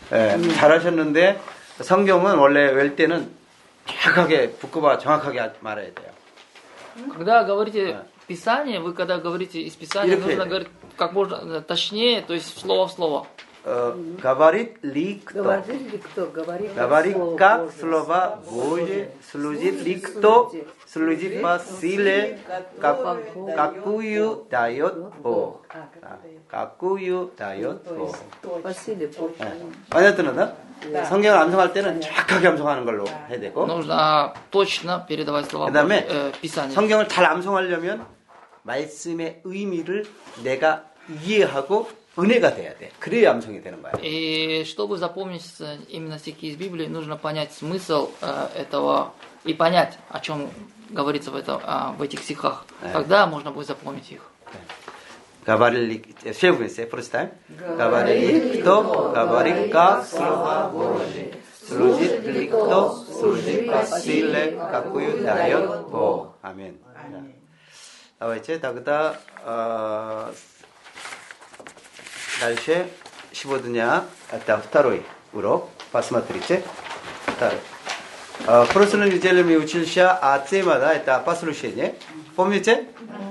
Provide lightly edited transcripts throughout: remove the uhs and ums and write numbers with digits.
잘하셨는데 성경은 원래 외울 때는 정확하게 붙고봐 정확하게 말해야 돼요. Когда говорите Писание, вы когда говорите из Писания, нужно говорить как можно точнее, то есть слово в слово. Говорит ли кто? Говорит как слова Божьи, служит ли кто, служит по силе, какую дает Бог. какую дает Бог. По силе Бог. понятно, да? 성경을 암송할 때는 정확하게 암송하는 걸로 해야 되고. Нужно точно передавать слова Писания. 성경을 잘 암송하려면 말씀의 의미를 내가 이해하고 은혜가 돼야 돼. 그래야 암송이 되는 거야. И чтобы запомнить именно стихи из Библии, нужно понять смысл этого и понять, о чем говорится в этих стихах. Тогда можно будет запомнить их. Все вместе, first time. Говорит кто, говорит как слова Божьи. Служит ли кто, служит по силе, какую дает Бог. Аминь. Давайте тогда дальше сегодня это второй урок. Посмотрите. В прошлой неделе мы учился о темада, это послушание. Помните?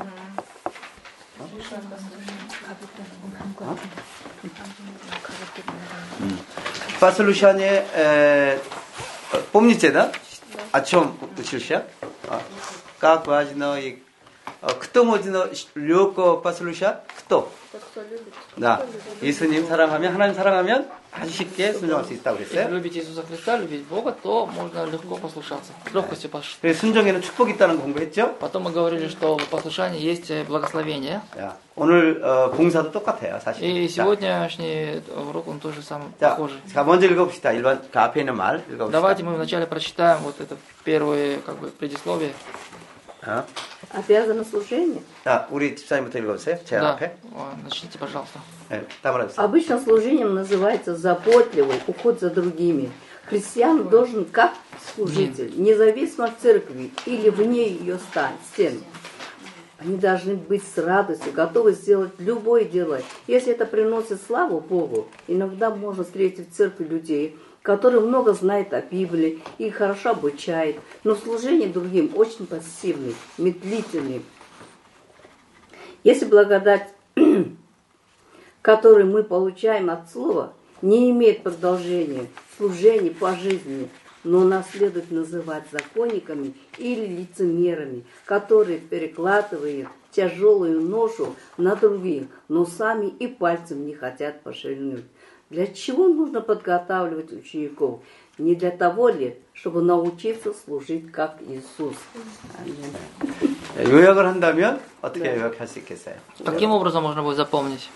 Послушание, помните, да? О чем учился? Как важно и кто можно легко послушать? Кто? Да. 예수님 사랑하면, 하나님 사랑하면 아주 쉽게 순종할 수 있다고 Если 그랬어요. любить Иисуса Христа, любить Бога, то можно легко послушаться. С легкостью послушаться. 그래서 순종에는 축복이 있다는 거 공부했죠? Потом мы говорили, что в послушании есть благословение. 야, 오늘 봉사도 똑같아요, 사실. И сегодняшний урок, он тоже самый 자, похожий. 자, 먼저 읽어봅시다. 일반 그 앞에 있는 말 읽어봅시다. Давайте мы вначале прочитаем вот это первое предисловие. Обязано служение. 자, 우리 집사님부터 읽어보세요. 제 Да, 앞에. начните, пожалуйста. 네, 따라해주세요. Обычно служением называется заботливый уход за другими. Христиан должен как служитель, независимо от церкви или вне ее стен. Они должны быть с радостью, готовы сделать любое дело. Если это приносит славу Богу, иногда можно встретить в церкви людей, которые много знают о Библии и хорошо обучают, но служение другим очень пассивный, медлительный. Если благодать, которую мы получаем от Слова, не имеет продолжения, служение по жизни, но нас следует называть законниками или лицемерами, которые перекладывают тяжелую ношу на других, но сами и пальцем не хотят пошевельнуть. Для чего нужно подготавливать учеников? Не для того ли, чтобы научиться служить как Иисус? Аминь. 요약을 한다면 어떻게 요약할 수 있겠어요? Каким образом можно будет запомнить?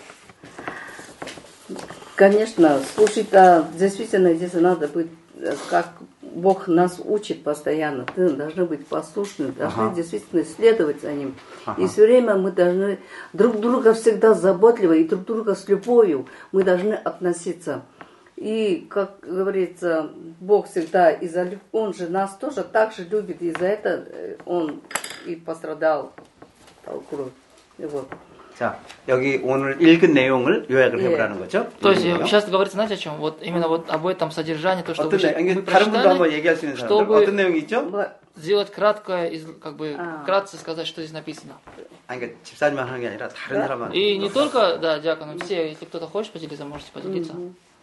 Конечно, слушать, действительно, здесь надо быть, как Бог нас учит постоянно. Мы должны быть послушны, должны действительно следовать за Ним. И все время мы должны друг друга всегда заботливо и друг друга с любовью мы должны относиться. И, как говорится, Бог всегда Он же нас тоже так же любит, и за это Он и пострадал. Вот. 자, 여기 오늘 읽은 내용을 요약을 해보라는 거죠. То есть сейчас говорится, знаете о чем? Вот именно вот об этом содержании, то, что вы 다른 분도 한번 얘기할 수 있는 사람들 어떤 내용이 있죠? сделать краткое, вкратце сказать, что здесь написано. 그러니까 집사님만 하는 게 아니라 다른 사람만. И не только, да, диаконы, все, если кто-то хочет поделиться, можете поделиться.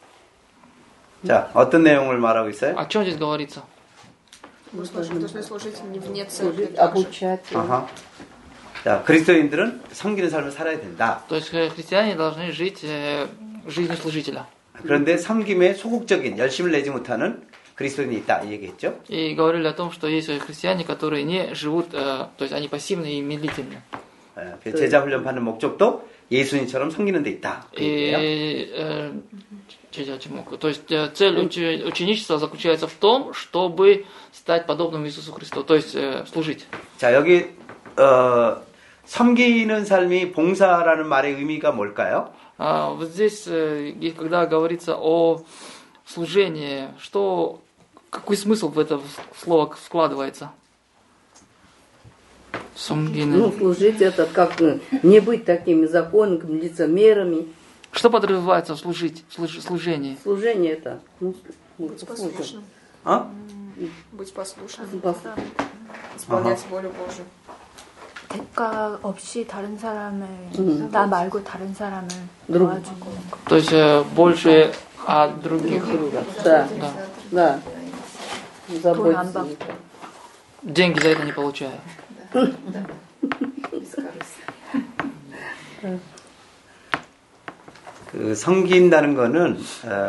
자, 어떤 내용을 말하고 있어요? О чем здесь говорится? Мы должны служить не вне церкви. Обучать. 자, 그리스도인들은 섬기는 삶을 살아야 된다. То есть христиане должны жить жизнью служителя. 그런데 섬김에 소극적인 열심을 내지 못하는 그리스도인이 있다 이 얘기했죠. И говорили о том, что есть христиане, которые не живут, то есть они пассивные и медлительные. 제자 훈련 받는 목적도 예수님처럼 섬기는 데 있다. И то есть цель ученичества заключается в том, чтобы стать подобным Иисусу Христу, то есть служить. 자, 여기 섬기는 삶이 봉사라는 말의 의미가 뭘까요? Вот здесь, когда говорится о служении, какой смысл в это слово складывается? Служить это как не быть такими законниками, лицемерами. Что подразумевается в служении? Служение это, Быть послушным. А? Быть послушным. Исполнять волю Божию. 대가 없이 다른 사람을 나 말고 다른 사람을 друг 도와주고 То есть больше от других. друга. Да, да. 돈 안 Заботиться. 받고 Деньги за это не получаю. 그 섬긴다는 거는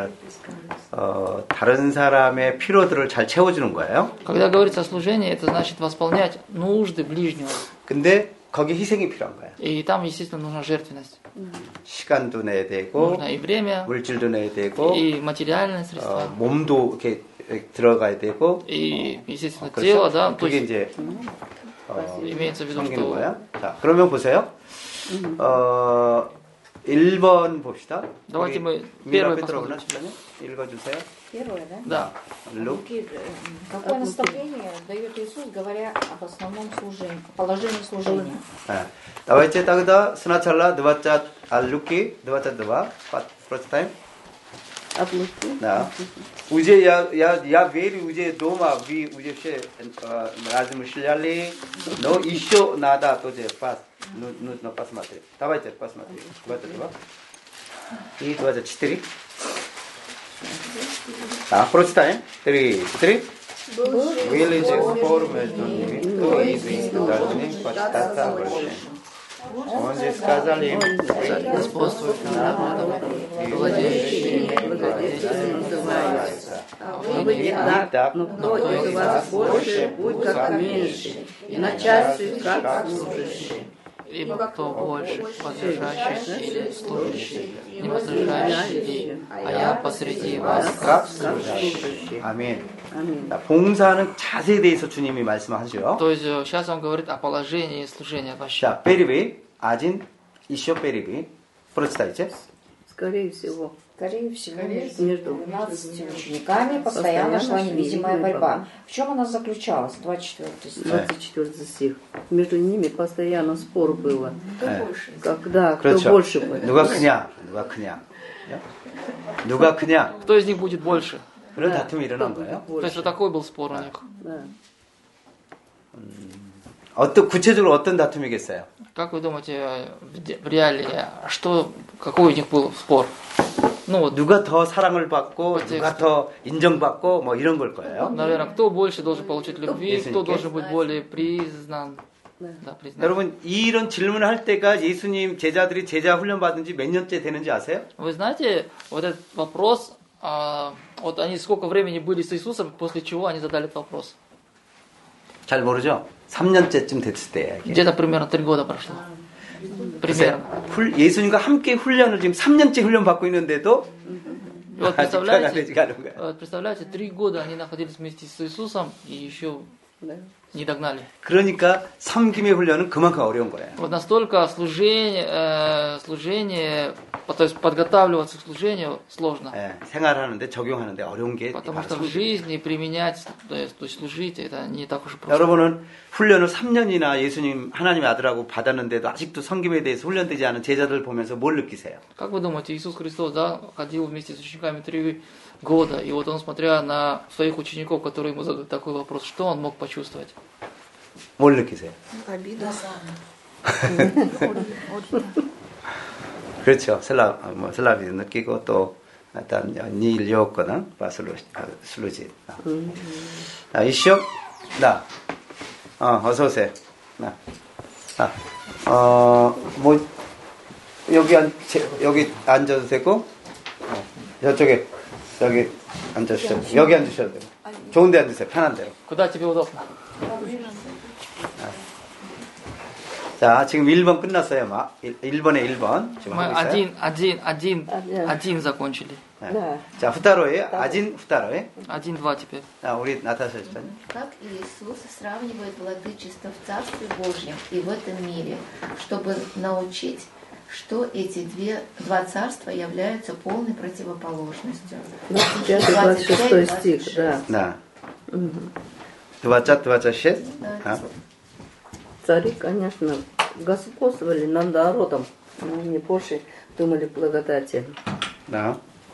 다른 사람의 필요들을 잘 채워주는 거예요. Когда говорится о служении, это значит восполнять нужды ближнего. 근데 거기에 희생이 필요한 거야. И там, естественно, нужна жертвенность. 시간도 내야 되고 Нужно и время, 물질도 내야 되고 и материальные средства, 몸도 이렇게 들어가야 되고 и, естественно, тело, да, то 그게 есть 이제 имеется в виду, 섬기는 что 거야. 자, 그러면 보세요. 1번 봅시다. Давайте мы 미라 первое 페트로나 посмотрим. 읽어주세요. Первое, да? Да. 룩. Какое наставление дает Иисус, говоря об основном служении, положении служения? Давайте тогда сначала 20 Луки, 22, first time. От Луки. Да. Уже я верю, уже дома вы уже все размышляли, но еще надо тоже нужно посмотреть. Давайте посмотрим. 22 и 24. Да, прочитаем. 3. Были же спор между ними, кто из них должен почитаться больше. Он же сказал им, Господствует над народом, владеющий называется. Вы не так, но кто из вас больше, будь как меньше, и начальствуй как служащий. ибо кто больше, возражающий или служащий, не возражающий, а я посреди вас как служащий. 아멘. 봉사는 자세에 대해서 주님이 말씀하죠. То есть сейчас он говорит о положении служения вообще. 자, 베리비, 아진, 이쇼 베리비. прочитайте. Скорее всего. Скорее всего, Между 12 учениками постоянно шла невидимая борьба. В чем она заключалась? 24 стих. 24 стих. Между ними постоянно спор было. Когда кто 그렇죠. больше будет. 누가 크냐? 누가 크냐? Кто из них будет больше? 그런 다툼이 일어난 거예요. То есть вот такой был спор у них. Да. 구체적으로 어떤 다툼이겠어요? Как вы думаете, в реалии, какой у них был спор? Ну вот, 누가 더 사랑을 받고 누가 더 인정받고 뭐 이런 걸 거예요. наверное, кто больше должен получить любви, 예수님께? кто должен быть более признан. Да, признан. 여러분 이런 질문을 할 때가 예수님 제자들이 제자 훈련 받은 지 몇 년째 되는지 아세요? Вы знаете, вот этот вопрос, вот они сколько времени были с Иисусом, после чего они задали этот вопрос? 잘 모르죠? 3년째쯤 됐을 때예요. 이게. Где-то примерно 3 года прошло. Примерно. 예수님과 함께 훈련을 지금 3년째 훈련 받고 있는데도 И вот 아직 변화가 되지가 않은 거예요. представляете, 3 года они находились вместе с Иисусом и еще не догнали. 그러니까 섬김의 훈련은 그만큼 어려운 거예요. Вот настолько служение, то есть подготавливаться к служению сложно. 생활하는데 적용하는데 어려운 게 Потому что в жизни применять, то есть служить, это не так уж и просто. 여러분은 훈련을 3년이나 예수님 하나님의 아들하고 받았는데도 아직도 섬김에 대해서 훈련되지 않은 제자들 보면서 뭘 느끼세요? Как вы думаете, Иисус Христос, да, ходил вместе с учениками 3 года, и вот он, смотря на своих учеников, которые ему задают такой вопрос, что он мог почувствовать? 뭘 느끼세요? Обида. 그렇죠. 슬라비 느끼고 또 일단 일 요거나 슬루지. 이쇼 나. 어서 오세요. 나. 뭐 여기 앉아도 되고 저쪽에 여기 앉으셔도 되고 여기 앉으셔도 되고 좋은 데 앉으세요. 편한 대로. Куда тебе удобно? 자, 지금 1번 끝났어요. 1번에 1번. 지금 Мы 하고 있어요. один закончили. 네. 자, 후타로에 아진 후타로에. 1-2 теперь. 자, 우리 나타샤 집사님. Как Иисус сравнивает владычество в Царстве Божьем и в этом мире, чтобы научить, что эти два царства являются полной противоположностью. 25-26 стих, да. 나. 26. Цари, конечно, господствовали над народом, но они больше думали благодати. 나.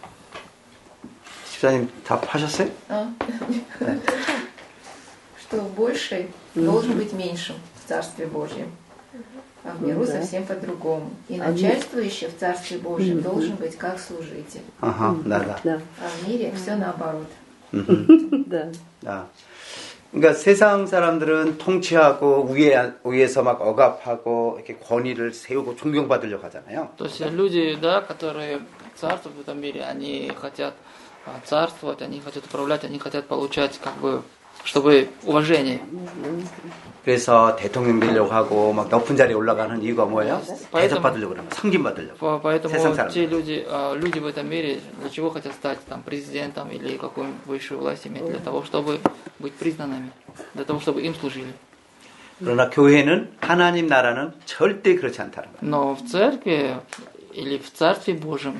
집사님 답하셨어요? 네. Что больший должен быть меньшим в Царстве Божьем. А в миру совсем по-другому. И начальствующий в Царстве Божьем должен быть как служитель. 아하, 나다. Да. А в мире все наоборот. Да. 아. 그러니까 세상 사람들은 통치하고 위에서 막 억압하고 이렇게 권위를 세우고 존경받으려고 하잖아요. То есть люди, да, которые царствуют в этом мире, они хотят царствовать, они хотят управлять, они хотят получать, как бы, чтобы уважение. 그래서 대통령 되려고 하고 막 높은 자리에 올라가는 이유가 뭐예요? 대접받으려고 그러는 거예요. 섬김받으려고. Поэтому 세상 те 사람들. люди в этом мире для чего хотят стать там президентом или какую-нибудь высшую власть иметь? Для того, чтобы быть признанными, для того, чтобы им служили. 그러나 교회는 하나님 나라는 절대 그렇지 않다는 거예요. Но в церкви или в Царстве Божьем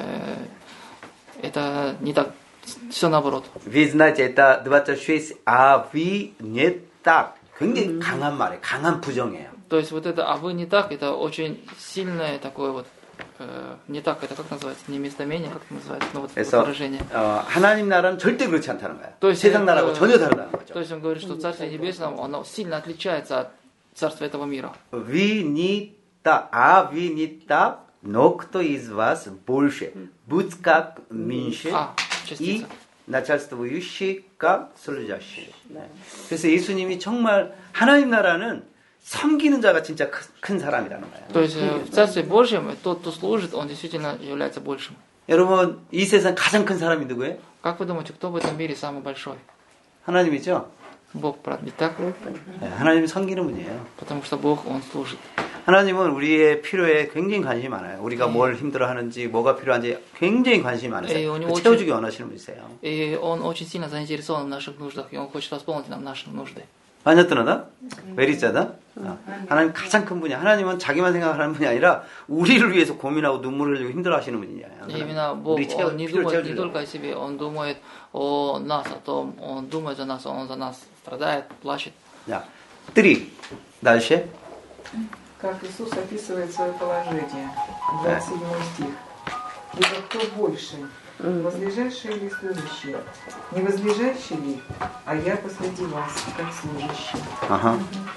это не так, все наоборот. Вы знаете, это 26 «а вы не так». 굉장히 강한 말이에요. 강한 부정이에요. То есть вот это «а вы не так» это очень сильное такое вот не так, это как называется? Не местоимение, как это называется? Ну вот 그래서 выражение. 하나님 나라는 절대 그렇지 않다는 거예요. То есть 세상 나라하고 전혀 다르다는 거죠. То есть он говорит, что Царствие Небесное, оно сильно отличается от Царства этого мира. Вы не так, а вы не так, но кто из вас больше? Будь как меньше и частица. начальствующий как служащий. 그래서 예수님이 정말 하나님 나라는 섬기는 자가 진짜 큰 사람이라는 거예요. То есть в Царстве Божьем тот, кто служит, он действительно является большим. 여러분, 이 세상 가장 큰 사람이 누구예요? Как вы думаете, кто в этом мире самый большой? 하나님이죠? Бог, правда, ведь так? 네, 하나님이 섬기는 분이에요. Потому что Бог, Он служит. 하나님은 우리의 필요에 굉장히 관심이 많아요. 우리가 뭘 힘들어하는지, 뭐가 필요한지 굉장히 관심이 많으세요. 채워주기 원하시는 분이세요. И Он очень сильно заинтересован в наших нуждах, и Он хочет восполнить нам наши нужды. 반야뜨나다? 베리자다? 하나님 가장 큰 분이야. 하나님은 자기만 생각하는 분이 아니라 우리를 위해서 고민하고 눈물을 흘리고 힘들어하시는 분이잖아요. Именно Бог, Он не думает не только о себе, Он думает о нас, о том, Он думает за нас, Он за нас страдает, плачет. 자, 3. дальше. Как Иисус описывает свое положение. 27 стих. «Ибо кто больше, возлежащий или служащий? Не возлежащий ли, а я посреди вас, как служащий». Ага.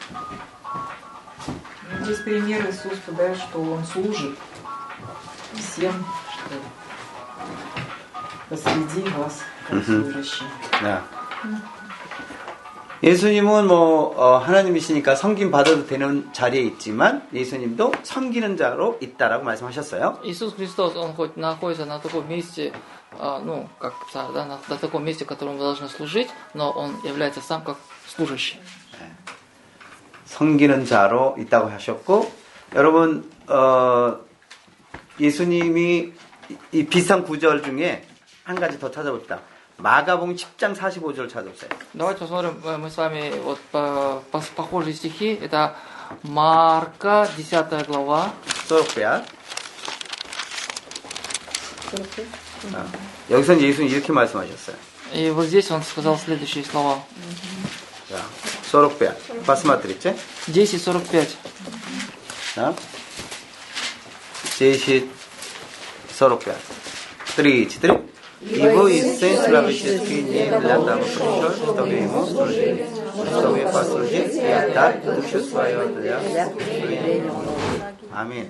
Здесь пример Иисуса, да, что Он служит всем, что посреди вас, как служащий. 야. 예수님은 하나님이시니까 섬김 받아도 되는 자리에 있지만 예수님도 섬기는 자로 있다라고 말씀하셨어요. Иисус Христос, Он хоть находится на таком месте, ну, как царь, да, на таком месте, в котором вы должны служить, но Он является сам как служащий. 섬기는 자로 있다고 하셨고, 여러분, 예수님이 이 비슷한 구절 중에 한 가지 더 찾아봅시다. 마가복음 10장 45절 찾아보세요. Давайте посмотрим, мы с вами вот похожие стихи. Это Марка, 10 глава. 45. 여기서 예수님 이렇게 말씀하셨어요. И вот здесь Он сказал следующие слова. 자, 45. Посмотрите. 10:45. 자, 10:45. 3, 4. Его и Сын человеческий не для того пришел, чтобы Ему служили, чтобы послужить и отдать душу свою для спасения. 아멘.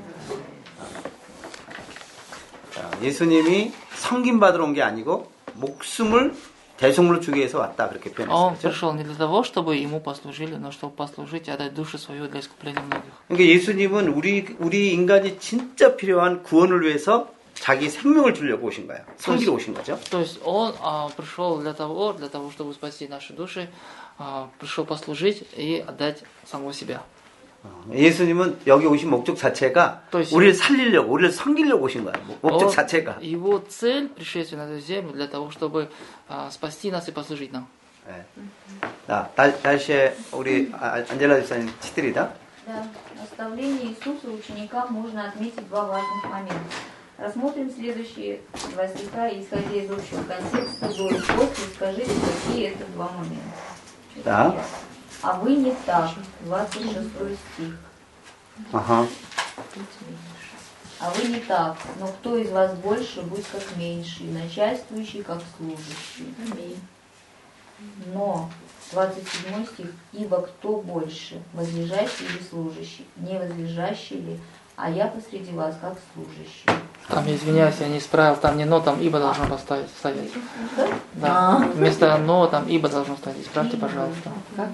자, 예수님이 섬김 받으러 온 게 아니고 목숨을 대속물로 주기 위해서 왔다 그렇게 Он 표현했어요. пришел не для того, чтобы Ему послужили, но чтобы послужить и отдать душу свою для искупления многих. 그러니까 예수님은 우리 인간이 진짜 필요한 구원을 위해서 자기 생명을 주려고 오신 거예요. 섬기러 오신 거죠. То есть Он пришел для того, чтобы спасти наши души, пришел послужить и отдать самого себя. 예수님은 여기 오신 목적 자체가 우리를 살리려고, 우리를 섬기려고 오신 거예요. 목적 자체가. Его цель пришествия на эту землю для того, чтобы спасти нас и послужить нам. 네. 자, 다시 우리 안젤라 집사님 치들이다. Да, наставление Иисуса ученикам можно отметить два важных момента. Рассмотрим следующие два стиха, исходя из общего контекста, до и после, скажите, какие это два момента. Да. А вы не так, 26 стих. Ага. А вы не так. Но кто из вас больше, будь как меньший, начальствующий, как служащий. Аминь. Но, 27 стих, ибо кто больше, возлежащий или служащий, не возлежащий ли, а я посреди вас, как служащий. Там, извиняюсь, я не исправил, там не но, там ибо должно поставить. Да. Вместо но, там ибо должно стоять. Исправьте, пожалуйста. Как?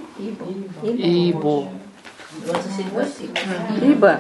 Ибо. 27 стих. Ибо.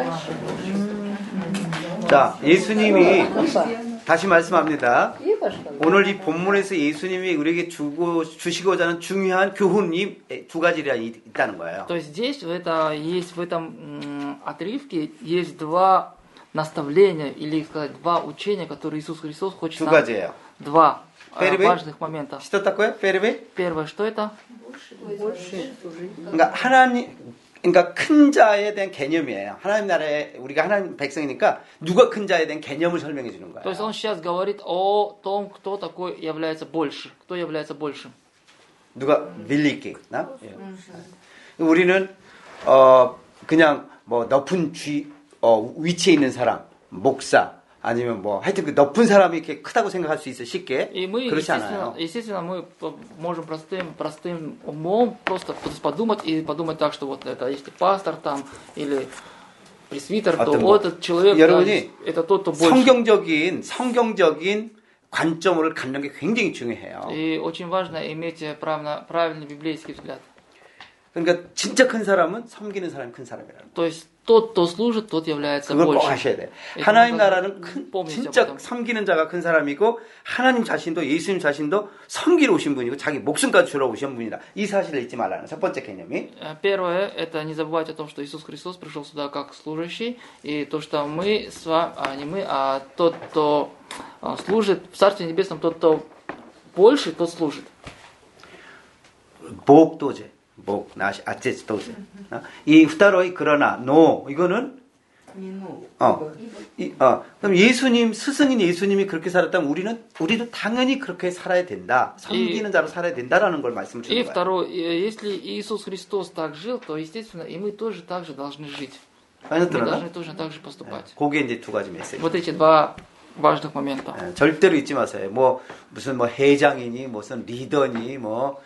자, 예수님이 다시 말씀합니다. Ибо что? 오늘 이 본문에서 예수님이 우리에게 주시고자 하는 중요한 교훈이 두 가지가 있다는 거예요. То есть здесь в этом отрывке есть два наставления, или сказать, два учения, которые Иисус Христос хочет 두 нам. 가지예요. Два Первый. важных момента. Что такое? Первый? Первое, что это? Больше служить. 그러니까 그러니까 큰 자에 대한 개념이에요. 하나님 나라에 우리가 하나님 백성이니까 누가 큰 자에 대한 개념을 설명해 주는 То есть 거예요. он сейчас говорит о том, кто такой является больше. Кто является большим. 누가 밀리기? 나? 우리는 그냥 뭐 높은 위치에 있는 사람, 목사 아니면 뭐 하여튼 그 높은 사람이 이렇게 크다고 생각할 수 있어 쉽게. И мы, 그렇지 않아요. естественно, мы можем простым умом просто подумать и подумать так, что вот это если пастор там или пресвитер, то этот человек 여러분이 это тот, кто больше. 성경적인 관점을 갖는 게 굉장히 중요해요. И очень важно иметь правильный библейский взгляд. 그러니까 진짜 큰 사람은 섬기는 사람이 큰 사람이라는 거예요. То есть тот, кто служит, тот является 그걸 꼭 больше. 하셔야 돼요. 하나님 나라는 진짜 об этом. 섬기는 자가 큰 사람이고 하나님 자신도 예수님 자신도 섬기러 오신 분이고 자기 목숨까지 주러 오신 분이다. 이 사실을 잊지 말라는 첫 번째 개념이. Первое, это не забывать о том, что Иисус Христос пришел сюда как служащий, и то, что мы с вами, не мы, а тот, кто служит в Царстве Небесном, тот, кто больше, тот служит. 복도제. 복, 나시, 아체스 도제. 이 второй 그러나 no 이거는 그럼 예수님 스승인 예수님이 그렇게 살았다면 우리도 당연히 그렇게 살아야 된다. 섬기는 자로 살아야 된다라는 걸 말씀을 주는 И 거예요. второе, если Иисус Христос так жил, то естественно и мы тоже так же должны жить. Мы 알겠더라? должны тоже так же поступать. 그게 이제 두 가지 메시지. Вот эти два важных момента. 절대로 잊지 마세요. 무슨 회장이니 무슨 리더니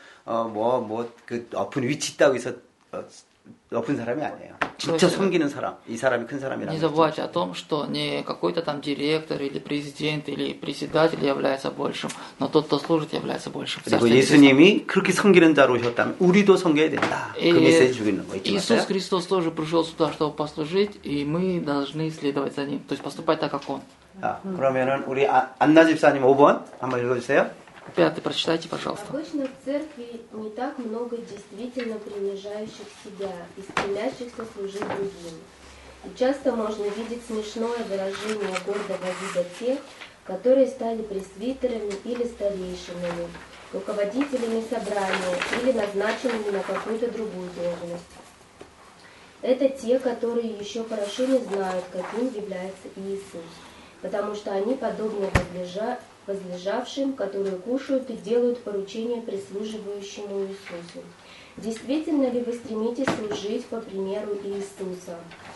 그 높은 위치 있다고 해서 높은 사람이 아니에요. 진짜 섬기는 사람, 이 사람이 큰 사람이라는 Не забывайте о том, что не какой-то там директор или президент или председатель является большим, но тот, кто служит, является большим. 그리고 예수님이 그렇게 섬기는 자로 오셨다면 우리도 섬겨야 된다. 그 메시지 주고 있는 거 잊지 마세요. Иисус Христос тоже пришел сюда, чтобы послужить, и мы должны следовать за Ним, то есть поступать так, как Он. 그러면은 우리 안나 집사님 5번 한번 읽어주세요. Пятый, прочитайте, пожалуйста. Обычно в церкви не так много действительно принижающих себя и стремящихся служить другим. И часто можно видеть смешное выражение гордого вида тех, которые стали пресвитерами или старейшинами, руководителями собрания или назначенными на какую-то другую должность. Это те, которые еще хорошо не знают, каким является Иисус, потому что они подобны возлежавшим, которые кушают и делают поручения прислуживающему Иисусу. Действительно ли вы стремитесь служить по примеру Иисуса?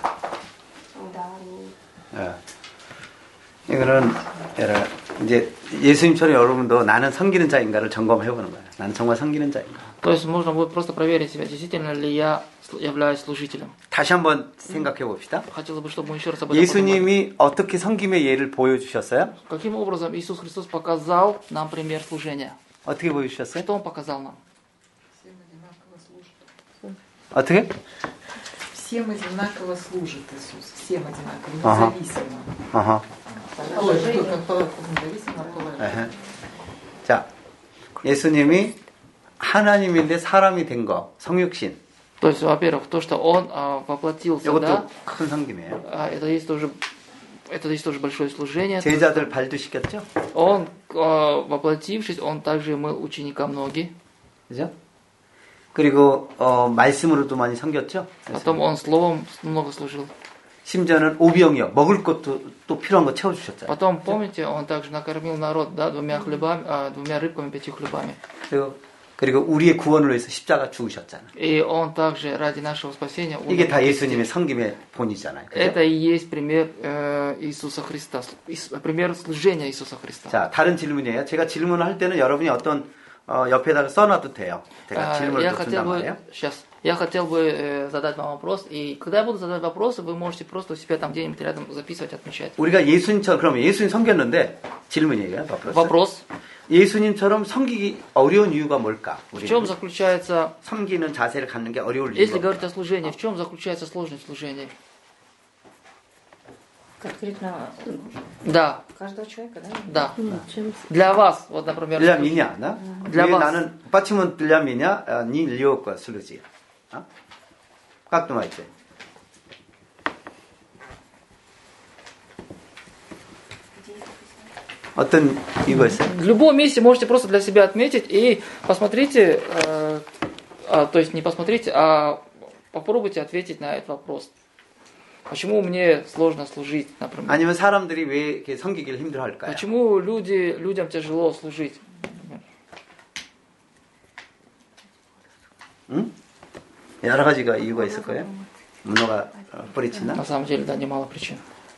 Да. 이거는 이제 예수님처럼 여러분도 나는 섬기는 자인가를 점검해 보는 거예요. 나는 정말 섬기는 자인가. То есть можно будет просто проверить себя, действительно ли я являюсь служителем. 다시 한번 생각해 봅시다. Хотелось бы, чтобы мы еще раз об этом 예수님이 어떻게 섬김의 예를 보여주셨어요? Каким образом Иисус Христос показал нам пример служения? 어떻게 보여주셨어요? Что Он показал нам? 어떻게? Всем одинаково служит Иисус. Всем одинаково, независимо. Независимо от положения. 자, 예수님이 하나님인데 사람이 된 거, 성육신. То есть, во-первых, то, что Он воплотился, да, 이것도 큰 섬김이에요. это есть тоже большое служение. 제자들 발도 씻겼죠? Он, воплотившись, Он также мыл ученикам ноги. 그죠? 그리고 말씀으로도 많이 섬겼죠? Потом Он словом много служил. 심지어는 오병이어 먹을 것도 또 필요한 거 채워주셨잖아요. Потом, помните, Он также накормил народ, да, 2 рыбками, 5 хлебами. 그리고 그리고 우리의 구원을 위해서 십자가 죽으셨잖아. И Он также ради нашего спасения умер. 이게 다 예수님의 섬김의 본이잖아요. 그죠? Это и есть пример Иисуса Христа, пример служения Иисуса Христа. 자, 다른 질문이에요. 제가 질문을 할 때는 여러분이 어떤 옆에다가 써놔도 돼요. 제가 질문을 또 준단 말이에요. Я хотел бы задать вам вопрос, и когда я буду задавать вопросы, вы можете просто у себя там где-нибудь рядом записывать, отмечать. 우리가 예수님처럼 그러면 예수님 섬겼는데 질문이에요. Вопрос. 예수님처럼 섬기기 어려운 이유가 뭘까? В чем заключается 섬기는 자세를 갖는 게 어려울 Если 이유가 говорить о служении, в чем заключается сложность служения? Конкретно Да. каждого человека, Да. да? Для вас, вот, например. для меня, да? Для вас. 나는 почему для меня нелегко служить? Как думаете? 어떤 이유가 있어요? В любом месте можете просто для себя отметить и посмотрите, то есть не посмотрите, а попробуйте ответить на этот вопрос. Почему мне сложно служить, например? 아니면 사람들이 왜 이렇게 섬기기를 힘들어할까요? Почему людям тяжело служить? 응? 여러 가지가 이유가 있을 거예요. 문화가 뿌리치나? На самом деле, да, немало причин.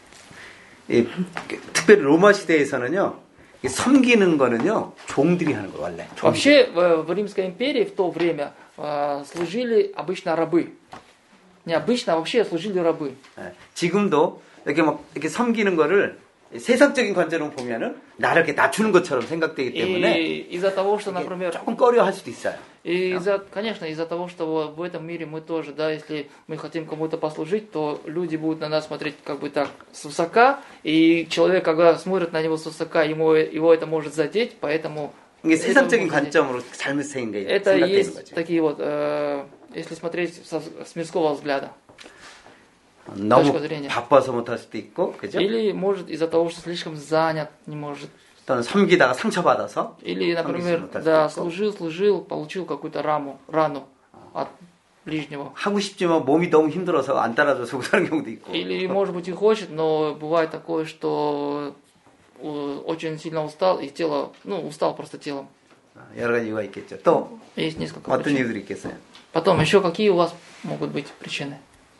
특별히 로마 시대에서는요, 섬기는 거는요, 종들이 하는 거예요, 원래. Вообще, в Римской империи в то время служили обычно рабы. Необычно, а вообще служили рабы. 지금도 이렇게 섬기는 거를 세상적인 관점으로 보면은 나를 이렇게 낮추는 것처럼 생각되기 때문에 из-за того, что, например, 조금 꺼려할 수도 있어요. Конечно, из-за того, что в этом мире мы тоже, да, если мы хотим кому-то послужить, то люди будут на нас смотреть как бы так свысока, и человек, когда смотрит на него свысока, его это может задеть, поэтому... 이게 세상적인 관점으로 잘못 생각되는 Это есть 거죠. такие вот, если смотреть с мирского взгляда. 너무 바빠서 못할 수도 있고, 그죠? Или, может, из-за того, что слишком занят, не может. 또는 섬기다가 상처받아서. Или, например, да, служил, получил какую-то рану от ближнего. 하고 싶지만 몸이 너무 힘들어서 안 따라줘서 그런 경우도 있고. Или, может быть, и хочет, но бывает такое, что очень сильно устал, и тело, устал просто телом. 여러 가지 이유가 있겠죠. 또 есть несколько 어떤 причин. 이유들이 있겠어요? Потом, еще какие у вас могут быть причины?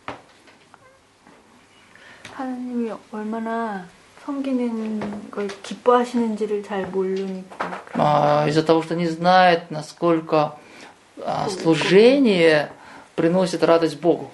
하나님이 얼마나 섬기는 걸 기뻐하시는지를 잘 모르니까. Из-за того, что не знает, насколько служение приносит радость Богу.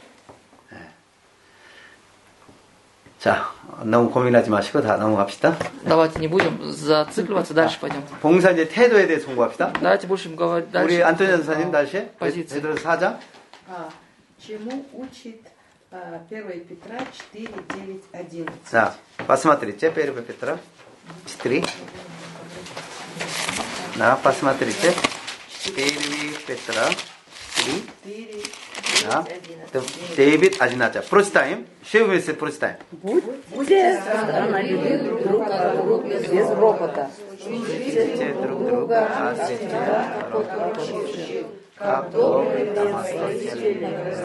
자, 너무 고민하지 마시고 다 넘어갑시다. Давайте не будем зацикливаться, дальше пойдем. 봉사 이제 태도에 대해 공부합시다. Давайте больше говорить дальше. 우리 안토니 전사님 다시 позиции. 베드로서 4장. Чему учит 1 Петра 4, 9, 11? 자, посмотрите, 1 Петра 4. Да, посмотрите. 1 Петра 4. Да. Дэвид 11. Прочитаем. Все вместе прочитаем. Будьте страннолюбивы друг к другу без ропота. Любите друг друга, а всегда ропотчивши, как добрые домостроители,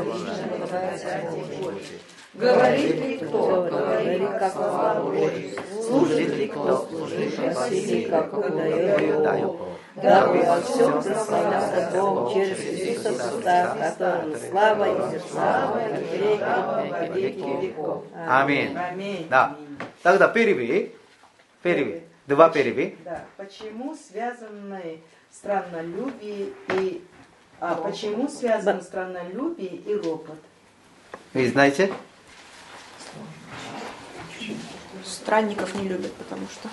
Говорит ли кто, говорит как слава Божию. Служит ли кто, служит Спаситель, как удает. Дабы во всем прославлялся Бог через Иисуса Христа, которому слава и слава и веки веков. Аминь. Да. Тогда переведи. Два переведи. Да. Почему связаны страннолюбие и почему связаны страннолюбие и ропот? Вы знаете? Странников не любят, потому что...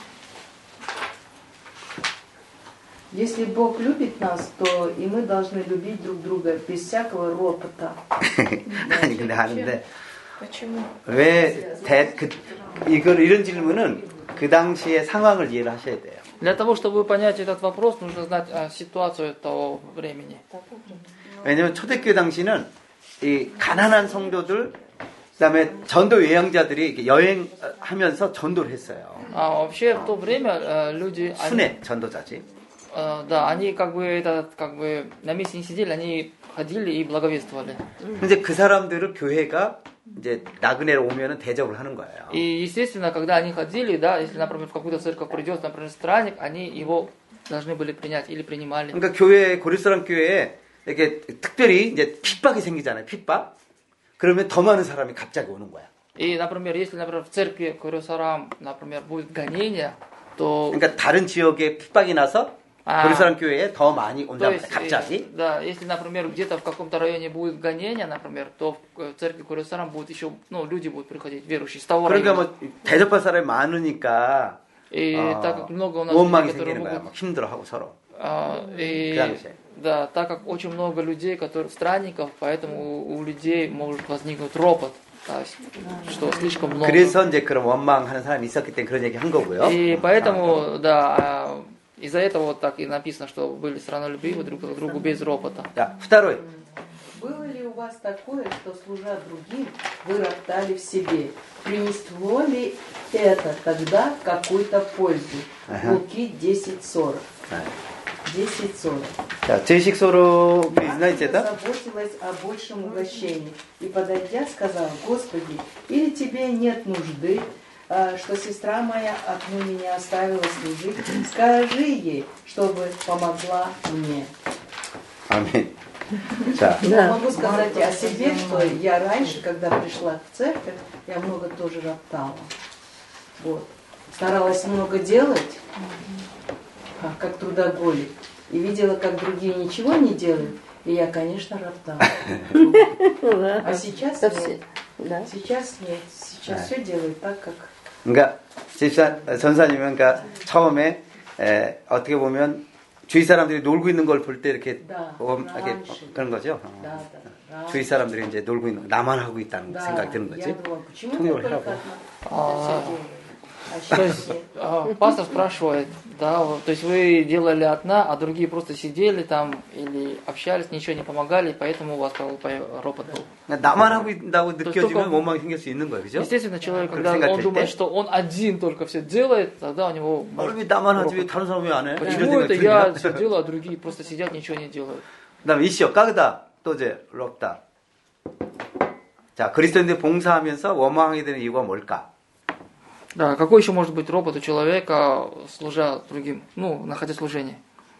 Если Бог любит нас, то и мы должны любить друг друга без всякого ропота. 아니 근데 하는데 Почему? 왜 이런 질문은 그 당시의 상황을 이해를 하셔야 돼요. Для того, чтобы понять этот вопрос, нужно знать ситуацию того времени. 왜냐하면 초대교회 당시는 이 가난한 성도들, 그다음에 전도 외양자들이 이렇게 여행하면서 전도를 했어요. Вообще в то время люди... 순회 전도자지. Да, они как бы на месте не сидели, они ходили и благовествовали. 이제 그 사람들을 교회가 이제 나그네로 오면은 대접을 하는 거예요. И естественно, когда они ходили, да, если, например, в какую-то церковь придет, например, странник, они его должны были принять или принимали. 그러니까 교회 고린도랑 교회에 이렇게 특별히 이제 핍박이 생기잖아요. 핍박. 그러면 더 많은 사람이 갑자기 오는 거야. И, например, если, например, в церкви Куросарам, например, будет гонение, то... 그러니까 다른 지역에 핍박이 나서 고린도랑 교회에 더 많이 온다. 갑자기. Да, если, например, где-то в каком-то районе будет гонение, например, то в церкви Куросарам будет еще, ну, люди будут приходить, верующие с того 그러니까 района. 뭐 대접할 사람이 많으니까 И так как много у нас 원망이 людей, которые 생기는 거야. могут... 막 힘들어하고 서로. И, да, так как очень много людей, которые странников, поэтому у людей может возникнуть ропот. Что слишком много. 그래서 이제 그런 원망하는 사람이 있었기 때문에 그런 얘기 한 거고요. И поэтому, да, из-за этого вот так и написано, что были страннолюбивы друг к другу без ропота. 자, второй. Было ли у вас такое, что, служа другим, вы роптали в себе? Принесло ли это тогда какую-то пользу? Луки 10:40. 10:40. 자, 제식소로 знаете, да? Заботилась о большем угощении и, подойдя, сказала: Господи, или тебе нет нужды, что сестра моя отныне не оставила служить? Скажи ей, чтобы помогла мне. 아멘. 자, Я могу сказать о себе, что я раньше, когда пришла в церковь, я много тоже роптала. Вот. Старалась много делать, как трудоголик. И видела, как другие ничего не делают. И я, конечно, роптала. А сейчас нет. Сейчас нет. Сейчас все делают так, как... 그러니까 전사님은 그러니까 처음에 어떻게 보면 주위 사람들이 놀고 있는 걸 볼 때 이렇게 그런 거죠. 주위 사람들이 이제 놀고 있는 거, 나만 하고 있다는 생각이 드는 거지. 통역을 하라고. То есть пастор спрашивает, да, то есть вы делали одна, а другие просто сидели там или общались, ничего не помогали, поэтому у вас ропот был. 나만 하고 있다고 느껴지면 원망이 생길 수 있는 거예요, 그죠? Естественно, человек, когда он думает, что он один только все делает, тогда у него... 왜 나만 하지 왜 다른 사람이 안 해? Почему это я все делаю, а другие просто сидят, ничего не делают? 그다음에 이시어 까그다 또 이제 럽다. 자, 그리스도인들 봉사하면서 원망하게 되는 이유가 뭘까? Да, какой еще может быть ропот у человека, служа другим, ну, находя служение?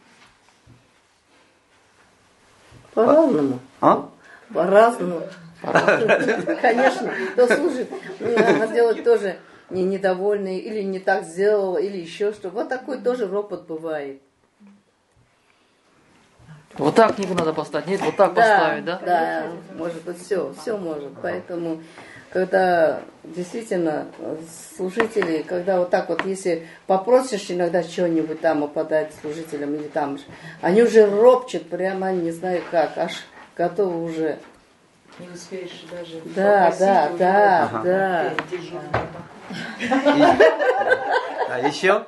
По-разному. А? По-разному. Конечно, кто служит, надо сделать тоже недовольный, или не так сделал, или еще что. Вот такой тоже ропот бывает. Вот так книгу надо поставить, нет, вот так поставить, да? Да, может быть, все может. Поэтому, когда действительно служители, когда вот так вот, если попросишь иногда что-нибудь там подать служителям или там, они уже ропчут прямо, не знаю как, аж готовы уже. Не успеешь даже Да. 자, 이시어?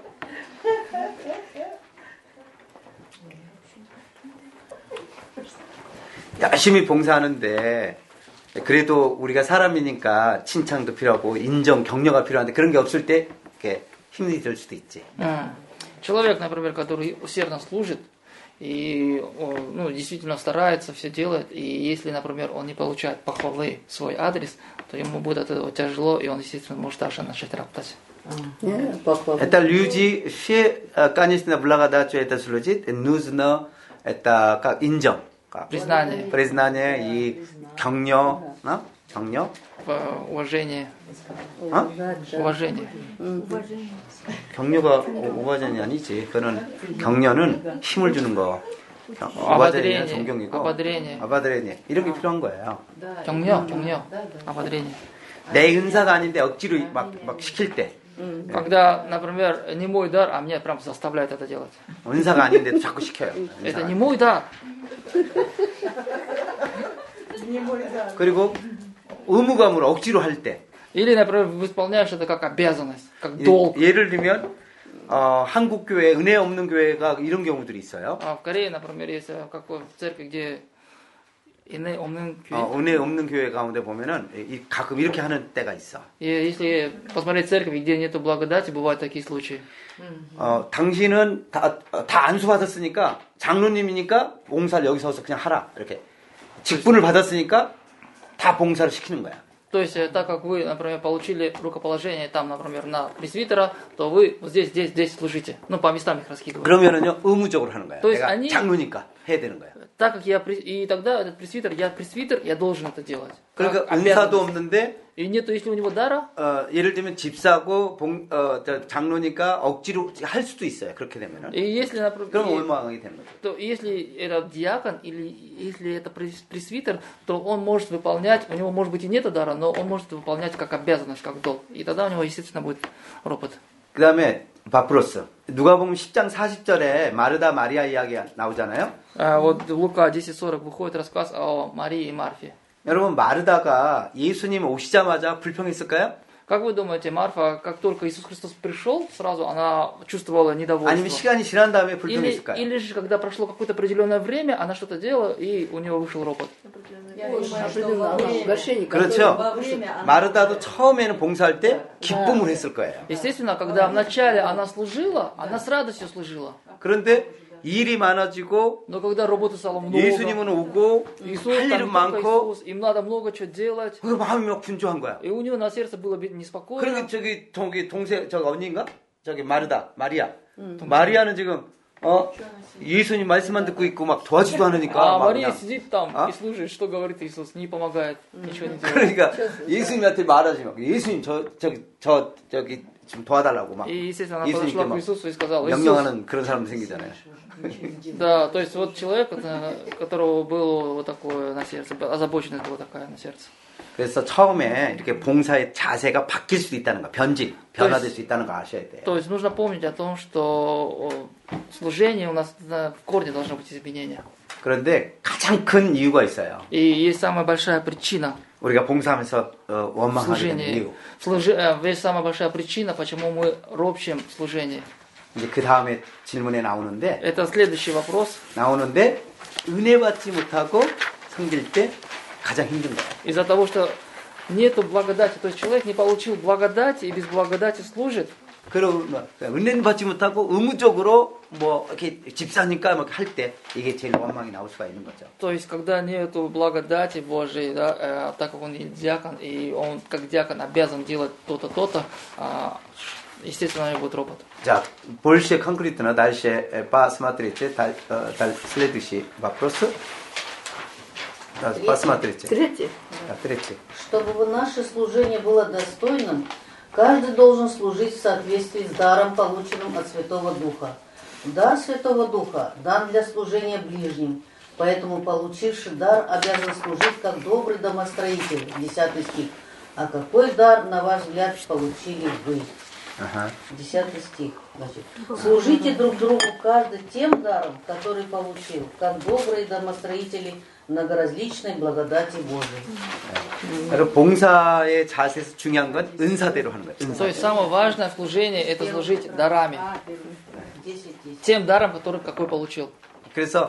열심히 봉사하는데 그래도 우리가 사람이니까 칭찬도 필요하고 인정, 격려가 필요한데 그런 게 없을 때 이렇게 힘이 들 수도 있지. Человек, например, который усердно служит и ну, действительно старается, все делает, и если, например, он не получает похвалы в свой адрес, то ему будет от этого тяжело, и он, естественно, может даже начать роптать. Это люди все, конечно, благодаря служить, нужно это как ин정. признание и 격려, 격려? уважение. уважение. 격려가 우화전이 아니지. 그거는 격려는 힘을 주는 거. 우화전이는 존경이고. 아바드레니. 이런 게 필요한 거예요. 격려. 아바드레니. 내 은사가 아닌데 억지로 막 시킬 때. Когда, например, не мой дар, а меня прям заставляют это делать. 은사가 아닌데도 자꾸 시켜요. Это не мой дар. 그리고 의무감으로 억지로 할 때. Или, например, выполняешь это как обязанность, как долг. 예를 들면 한국 교회 은혜 없는 교회가 이런 경우들이 있어요. В Корее, например, есть какой церковь, где 은혜 없는 교회 가운데 보면은 가끔 이렇게 하는 때가 있어. Если посмотреть церковь, где нету благодати, бывают такие случаи. 당신은 다 안수 받았으니까 장로님이니까 봉사를 여기서 그냥 하라 이렇게 직분을 받았으니까 다 봉사를 시키는 거야. То есть, так как вы, например, получили рукоположение там, например, на пресвитера, то вы вот здесь служите. Ну, по местам их раскидывают. 그러면은요 의무적으로 하는 거예요. То есть 내가 они- 장로니까 해야 되는 거예요. Так как и тогда этот пресвитер, я должен это делать. 그러니까 Как 은사도 обязанность. 없는데 И нету, если у него дара, 예를 들면 집사고 장로니까 억지로 할 수도 있어요. 그렇게 되면은. и если, например, 그럼 원망하게 되는 거죠. то если это диакон или если это пресвитер, то он может выполнять, у него может быть и нет дара, но он может выполнять как обязанность, как долг. И тогда у него, естественно, будет ропот. 그 다음에 바프로스. 누가복음 10장 40절에 마르다 마리아 이야기 나오잖아요. Вот Лука 10:40 выходит рассказ о Марии и Марфе. 여러분 마르다가 예수님 오시자마자 불평했을까요? Как вы думаете, Марфа, как только Иисус Христос пришел, сразу она чувствовала 아니면 недовольство? 시간이 지난 다음에 불평했을까요? Или же, когда прошло какое-то определенное время, она что-то делала, и у нее вышел ропот. 그렇죠. 마르다도 처음에는 봉사할 때 기쁨을 했을 거예요. Естественно, когда вначале она служила, она с радостью служила. 그런데 일이 많아지고 Но когда работы стало много, 예수님은 오고 Иисус, 할 там 일은 только 많고 Иисус, им надо много чего делать. 그 마음이 막 분주한 거야. И у нее на сердце было неспокойно. 그리고 저기 동생 저기 언니인가? 저기 마리아. 마리아는 지금 예수님 말씀만 듣고 있고 막 도와주지도 않으니까 А 막 Мария 그냥. сидит там А? и слушает, что говорит Иисус, не помогает, ничего не делает. 그러니까 예수님한테 말하지 막 예수님 저기 좀 도와달라고 막 И, естественно, она 예수님께 подошла к 막 Иисусу и сказала: Иисус, 명령하는 그런 사람 생기잖아요. да, то есть вот человек, у которого было вот такое на сердце, озабоченность была такая на сердце. 그래서 처음에 이렇게 봉사의 자세가 바뀔 수도 있다는 거, 변화될 수 있다는 거 아셔야 돼요. То есть нужно помнить о том, что служение у нас в корне должно быть изменение. 그런데 가장 큰 이유가 있어요. И есть самая большая причина 우리가 봉사하면서 원망하게 되는 이유. Есть самая большая причина, почему мы ропщим в служении. 이제 그 다음에 질문에 나오는데 Это следующий вопрос. 은혜 받지 못하고 섬길 때 가장 힘든 거예요. Из-за того, что нету благодати, то есть человек не получил благодати и без благодати служит. 그러면 은혜는 받지 못하고 의무적으로 뭐 이렇게 집사니까 막 할 때 이게 제일 원망이 나올 수가 있는 거죠. То есть, когда нету благодати Божией, да, так как он и диакон, и он как диакон обязан делать то-то, то-то, естественно, у него будет ропот. 자, больше конкретно дальше посмотрите, следующий вопрос. Посмотрите. Третий. Третий. Чтобы наше служение было достойным, каждый должен служить в соответствии с даром, полученным от Святого Духа. Дар Святого Духа дан для служения ближним, поэтому получивший дар обязан служить как добрый домостроитель. 10 стих. А какой дар, на ваш взгляд, получили вы? 10 стих. Значит, служите друг другу каждый тем даром, который получил, как добрые домостроители многоразличной благодати Божией. 봉사의 자세에서 중요한 건 은사대로 하는 거예요. То есть самое важное в служении это служить дарами. Тем даром, который какой получил. 그래서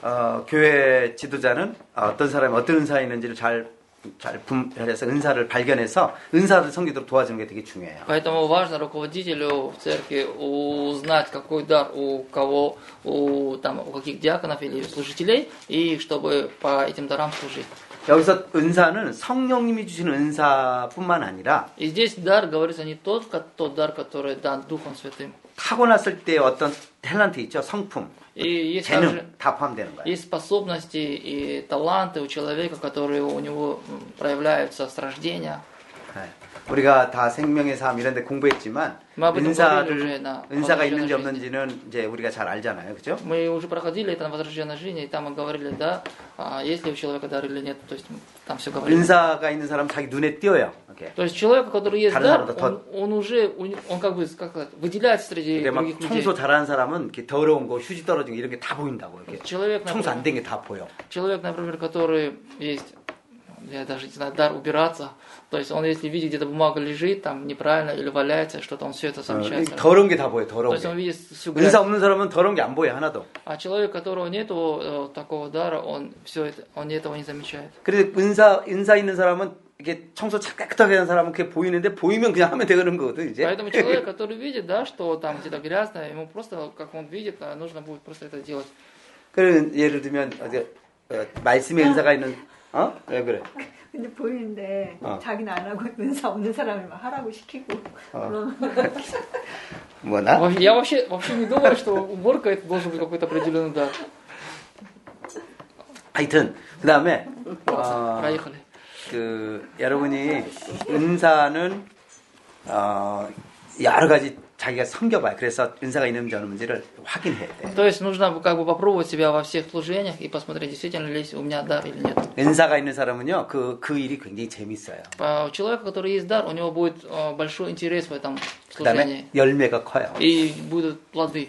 교회 지도자는 어떤 사람이 어떤 은사가 있는지를 잘 분별해서 은사를 발견해서 은사를 섬기도록 도와주는 게 되게 중요해요. Поэтому важно руководителю в церкви узнать, какой дар у кого, у каких диаконов или служителей, и чтобы по этим дарам служить. 여기서 은사는 성령님이 주시는 은사뿐만 아니라 И здесь дар говорится не тот дар, который дан Духом Святым. 타고났을 때 어떤 탤런트 있죠, 성품, И есть 재능 также 다 포함되는 거예요. есть способности и таланты у человека, которые у него проявляются с рождения. 우리가 다 생명의 삶 이런 데 공부했지만 은사가 있는지 없는지는 이제 우리가 잘 알잖아요. 그죠? Мы уже проходили это на возрожденной жизни, и там мы говорили, да, есть ли у человека дар или нет, то есть там все говорили. 은사가 있는 사람 자기 눈에 띄어요. 이렇게. То есть человек, который есть дар, он уже, он как бы, как сказать, выделяется среди других людей. 청소 잘하는 사람은 이렇게 더러운 거, 휴지 떨어진 거 이런 게 다 보인다고 이렇게. 청소 안 된 게 다 보여. Человек, например, который есть, я даже не знаю, дар убираться. То есть он, если видит, где-то бумага лежит, там неправильно или валяется, что-то, он все это замечает. 더러운 게 다 보여, 더러운 То есть 게. он видит всю грязь. 은사 없는 사람은 더러운 게 안 보여, 하나도. А человек, у которого нету такого дара, он все это, он этого не замечает. 그래서 은사 있는 사람은 이게 청소 깨끗하게 하는 사람은 그게 보이는데 보이면 그냥 하면 되는 거거든, 이제. Поэтому человек, который видит, да, что там где-то грязно, ему просто, как он видит, нужно будет просто это делать. 그런 예를 들면 말씀의 은사가 있는 왜 그래? 근데 보이는데 자기는 안 하고 은사 없는 사람을 막 하라고 시키고 그러면 뭐나? Я вообще не думаю, что уборка это должен быть какой-то определенный дар. 하여튼 그 다음에 Проехали. 여러분이 은사는 여러 가지 자기가 섬겨봐요. 그래서 은사가 있는지 없는지를 확인해야 돼. То есть нужно как бы попробовать себя во всех служениях и посмотреть, действительно ли у меня дар или нет. 은사가 있는 사람은요, 그 일이 굉장히 재밌어요. У человека, который есть дар, у него будет большой интерес в этом 그다음에 служении. 열매가 커요. И будут плоды.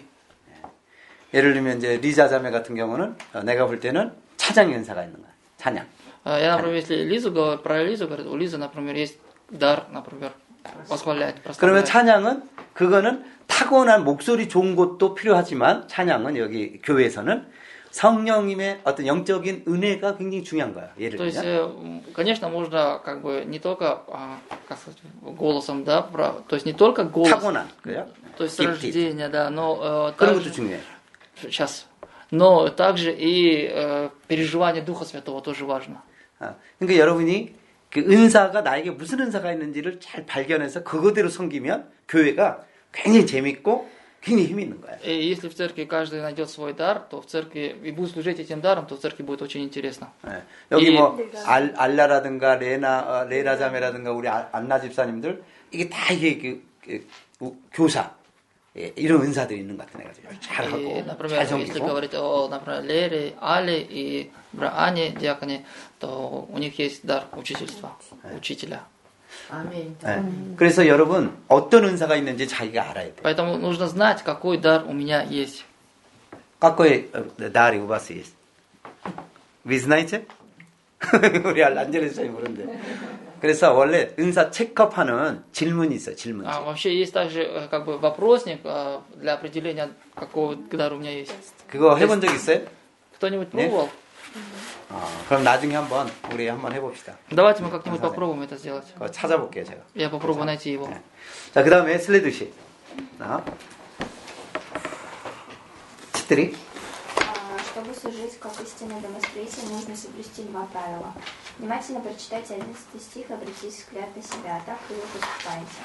예를 들면 이제 리자 자매 같은 경우는 내가 볼 때는 찬양 은사가 있는 거야. 찬양. Я, например, если Лизу говорю, про Лизу говорю, у Лизы, например, есть дар, например, восхвалять, 그러면 прославлять. 찬양은 그거는 타고난 목소리 좋은 것도 필요하지만 찬양은 여기 교회에서는 성령님의 어떤 영적인 은혜가 굉장히 중요한 거야. 예를 То есть, 들면 конечно, можно как бы не только как сказать, голосом, да, то есть не только голос, 타고난 그죠? то есть с рождения, да, но 그런 также, 것도 중요해. сейчас, но также и переживание Духа Святого тоже важно. 그러니까 여러분이 그 은사가 나에게 무슨 은사가 있는지를 잘 발견해서 그거대로 섬기면 교회가 굉장히 재밌고 굉장히 힘이 있는 거야. И если в церкви каждый найдет свой дар, то в церкви и будет служить этим даром, то в церкви будет очень интересно. 여기 뭐 알라라든가 레라 자매라든가 우리 안나 집사님들 이게 다 이게 교사 이런 은사들이 있는 것 같아 내가 잘하고 например, 잘 если 섬기고. говорить о, например, Лере, Але и Ане, диаконе, то у них есть дар учительства, учителя. 그래서 여러분 어떤 은사가 있는지 자기가 알아야 돼. Поэтому нужно знать, какой дар у меня есть. Какой дар у вас есть? Вы знаете? 우리 안젤레 잘 모르는데. 그래서 원래 은사 체크업하는 질문이 있어요. 질문지. Вообще есть также как бы вопросник для определения, какого дара у меня есть. 그거 해본 적 있어요? Кто-нибудь пробовал? 그럼 나중에 우리 한번 해봅시다. Давайте мы как-нибудь попробуем это сделать. 그거 찾아볼게요 제가. Я попробую найти его. 자, 그 다음에 슬레드시. читери. Чтобы служить как истинный домостроитель, нужно соблюсти два правила. Внимательно прочитайте 11 стих и обратите взгляд на себя, так и вы поступаете.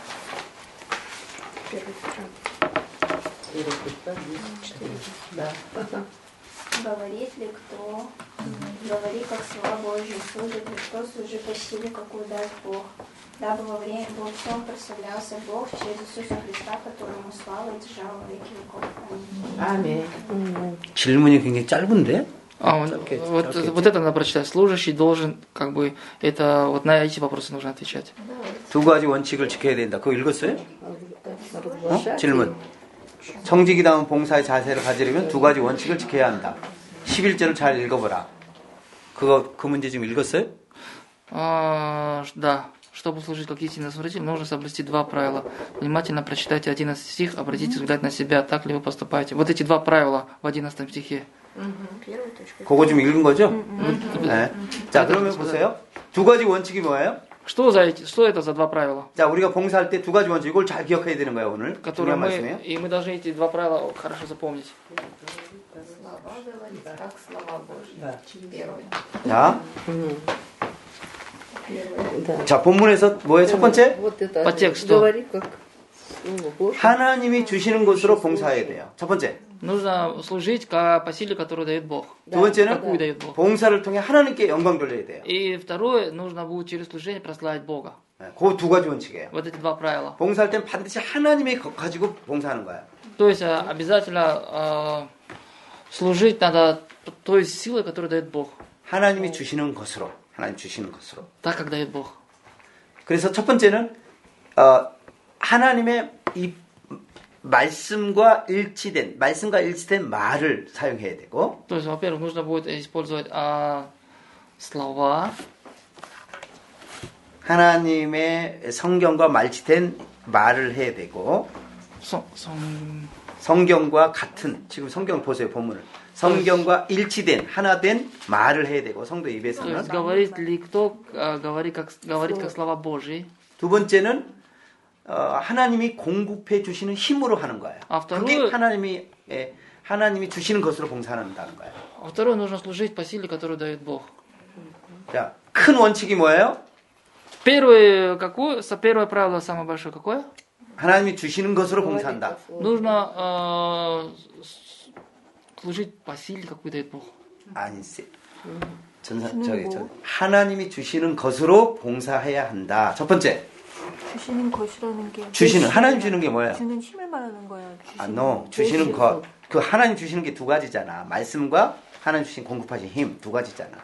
Говорит ли кто, говори, как слова Божьи, служит ли кто, служи по силе, какую даст Бог. Дабы во всем прославлялся Бог через Иисуса Христа, которому слава и держава во веки веков. Аминь. 질문이 굉장히 짧은데? Вот это надо прочитать. Служащий должен, как бы, это вот на эти вопросы нужно отвечать. 두 가지 원칙을 지켜야 된다. 그거 읽었어요? 질문. 청지기다운 봉사의 자세를 가지려면 두 가지 원칙을 지켜야 한다. 11절을 잘 읽어보라. 그 문제 지금 읽었어요? Да. Чтобы служить как истинный служитель, нужно соблюсти два правила. Внимательно прочитайте 11 стих, обратите взгляд на себя, так ли вы поступаете. Вот эти два правила в 11 стихе. 그거 좀 읽은 거죠? 네. 자, 그러면 보세요. 두 가지 원칙이 뭐예요? Что это за два правила? 자, 우리가 봉사할 때 두 가지 원칙, 이걸 잘 기억해야 되는 거예요, 오늘. Которые 중요한 말씀이에요. и мы должны эти два правила хорошо запомнить. Слова говорить, как слова Божьи. Первое. 자. 자, 본문에서 뭐예요? 첫 번째? По тексту. 하나님이 주시는 것으로 봉사해야 돼요. 첫 번째. Нужно служить по силе, которую дает Бог. 두 번째는 Какую дает Бог. 봉사를 통해 하나님께 영광 돌려야 돼요. И второе, нужно будет через служение прославить Бога. 그 두 가지 원칙이에요. Вот эти два правила. 봉사할 땐 반드시 하나님이 가지고 봉사하는 거야. То есть обязательно служить надо той силой, которую дает Бог. 하나님이 주시는 것으로. 하나님 주시는 것으로. Так, как дает Бог. 그래서 첫 번째는 하나님의 이 말씀과 일치된 말을 사용해야 되고. То есть, во-первых, нужно будет использовать слова. 하나님의 성경과 말치된 말을 해야 되고. 성경과 같은 지금 성경 보세요 본문을. 성경과 일치된 하나된 말을 해야 되고 성도 입에서는. говорит ли кто говорит как слова Божьи. 두 번째는 하나님이 공급해 주시는 힘으로 하는 거예요. 그게 하나님이 주시는 것으로 봉사한다는 거예요. Второе, нужно служить по силе, которую дает Бог. 자, 큰 원칙이 뭐예요? Первое правило самое большое какое? 하나님이 주시는 것으로 봉사한다. Нужно служить по силе, какую дает Бог. 아니, 하나님이 주시는 것으로 봉사해야 한다. 첫 번째. 주시는 것이라는 게 주시는 하나님 주는 게 뭐예요? 주는 힘을 말하는 거예요. 주시는 것. 그 하나님 주시는 게 두 가지잖아. 말씀과 하나님 주신 공급하신 힘 두 가지잖아.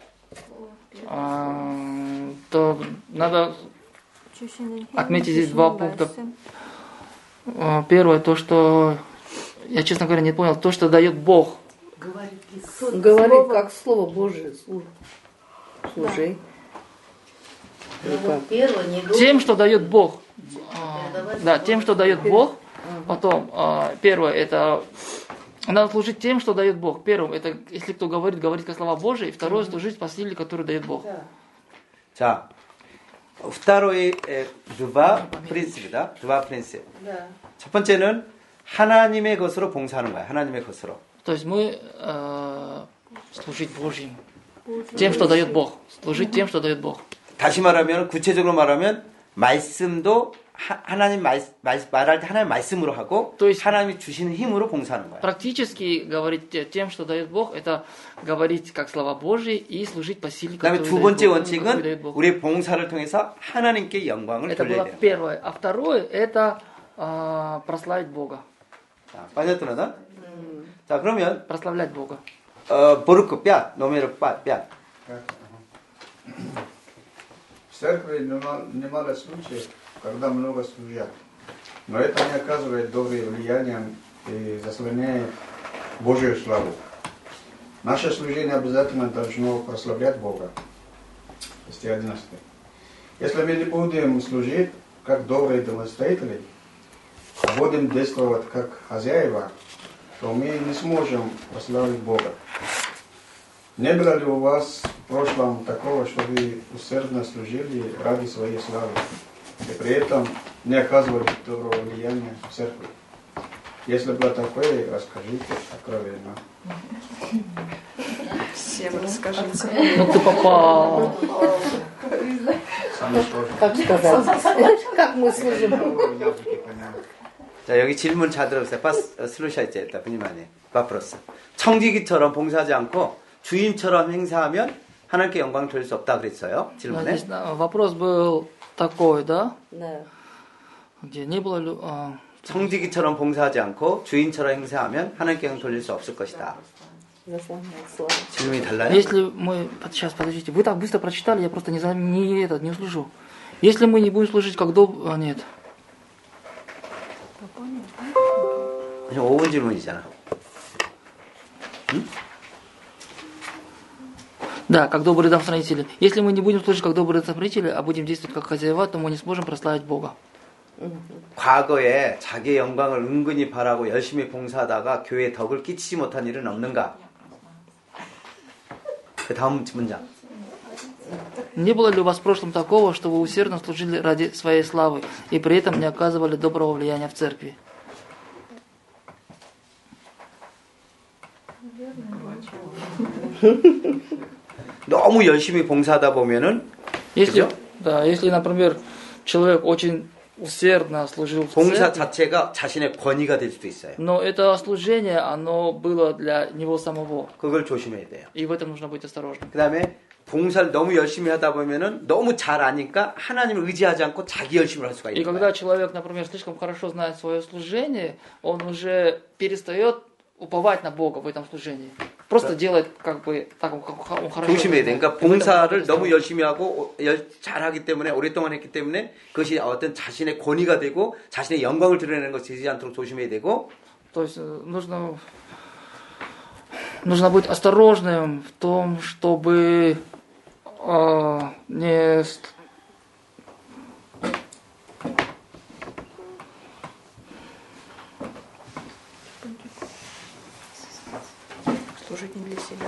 То надо отметить здесь два пункта. Первое, то, что я, честно говоря, не понял, то, что дает Бог. Говорит, как Слово Божие. Слушай. Тем, что дает Бог. Да, тем, что дает Бог. Потом, первое, это надо служить тем, что дает Бог. Первым, это если кто говорит как слова Божии. И второе, служить по силе, которую дает Бог. 자, второй два принцип이다. два принцип. 첫 번째는 하나님의 것으로 봉사하는 거야. 하나님의 것으로. То есть мы служить Божьим. Тем, что дает Бог. Служить тем, что дает Бог. 다시 말하면 구체적으로 말하면 말씀도 하나님 말할 때 하나님 말씀으로 하고 하나님이 주시는 힘으로 봉사하는 거야. Практически говорить тем, что дает Бог, это говорить как слова Божьи и служить по силе, 그다음에 которую 두 번째 дает 원칙은 Бог. 우리의 봉사를 통해서 하나님께 영광을 Это 돌려야 было 돼요. первое. А второе, это прославить Бога. понятно, да? 자, 그러면 прославлять Бога. Порубка 5, номер 5. В церкви немало случаев, когда много служат. Но это не оказывает доброе влияние и заслоняет Божью славу. Наше служение обязательно должно прославлять Бога. Стих 11. Если мы не будем служить, как добрые домостроители, а будем действовать как хозяева, то мы не сможем прославить Бога. Не было ли у вас в прошлом такого, что вы усердно служили ради своей славы и при этом не оказывали доброго влияния в церкви? Если было такое, расскажите откровенно. Всем расскажите. Ну ты попал. Как сказать? Как мы служим? 자, 여기 질문 잘 들어보세요. слушайте это, внимание. вопрос. 청지기처럼 봉사하지 않고 주인처럼 행사하면 하나님께 영광 돌릴 수 없다 그랬어요. 질문에. Вопрос был такой, да? Да. Где не было 청지기처럼 봉사하지 않고 주인처럼 행사하면 하나님께 영광 돌릴 수 없을 것이다. 질문이 달라요? Если мы... Сейчас, подождите. Вы так быстро прочитали, я просто не услышу. Если мы не будем служить как нет. 그냥 5분 질문이잖아. 응? Да, как добрые домостроители. Если мы не будем служить как добрые домостроители, а будем действовать как хозяева, то мы не сможем прославить Бога. 과거에 자기의 영광을 은근히 바라고 열심히 봉사하다가 교회에 덕을 끼치지 못한 일은 없는가? 그 다음 문장. Не было ли у вас в прошлом такого, что вы усердно служили ради своей славы и при этом не оказывали доброго влияния в церкви? 너무 열심히 봉사하다 보면은 если, да, если, например, человек очень усердно служил в 봉사 церкви, 자체가 자신의 권위가 될 수도 있어요. но это служение, оно было для него самого. 그걸 조심해야 돼요. И в этом нужно быть осторожным. 그다음에 봉사를 너무 열심히 하다 보면은 너무 잘 아니까 하나님을 의지하지 않고 자기 열심을 할 수가 И 있는 거예요. когда человек, например, слишком хорошо знает свое служение, он уже перестает уповать на Бога в этом служении. Просто делает как бы так, он хорошо. 조심해야 돼. 그러니까 봉사를 너무 열심히 하고 잘하기 때문에 오랫동안 했기 때문에 그것이 어떤 자신의 권위가 되고 자신의 영광을 드러내는 것이 되지 않도록 조심해야 되고. То есть нужно быть осторожным в том, чтобы не Служить не для себя.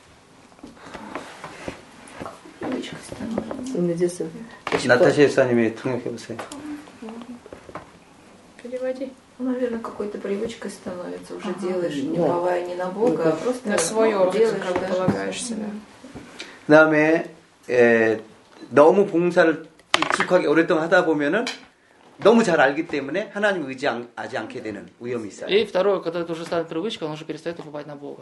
나타샤 집사님이 통역해 보세요. Переводи. Наверное, какой-то привычкой становится. Уже делаешь, не уповая не на Бога, а просто на свое делаешь, как бы полагаешься. Да. 그다음에 너무 봉사를 익숙하게 오랫동안 하다 보면은 너무 잘 알기 때문에 하나님 의지하지 않게 되는 위험이 있어요. И второе, когда это уже станет привычкой, он уже перестает уповать на Бога.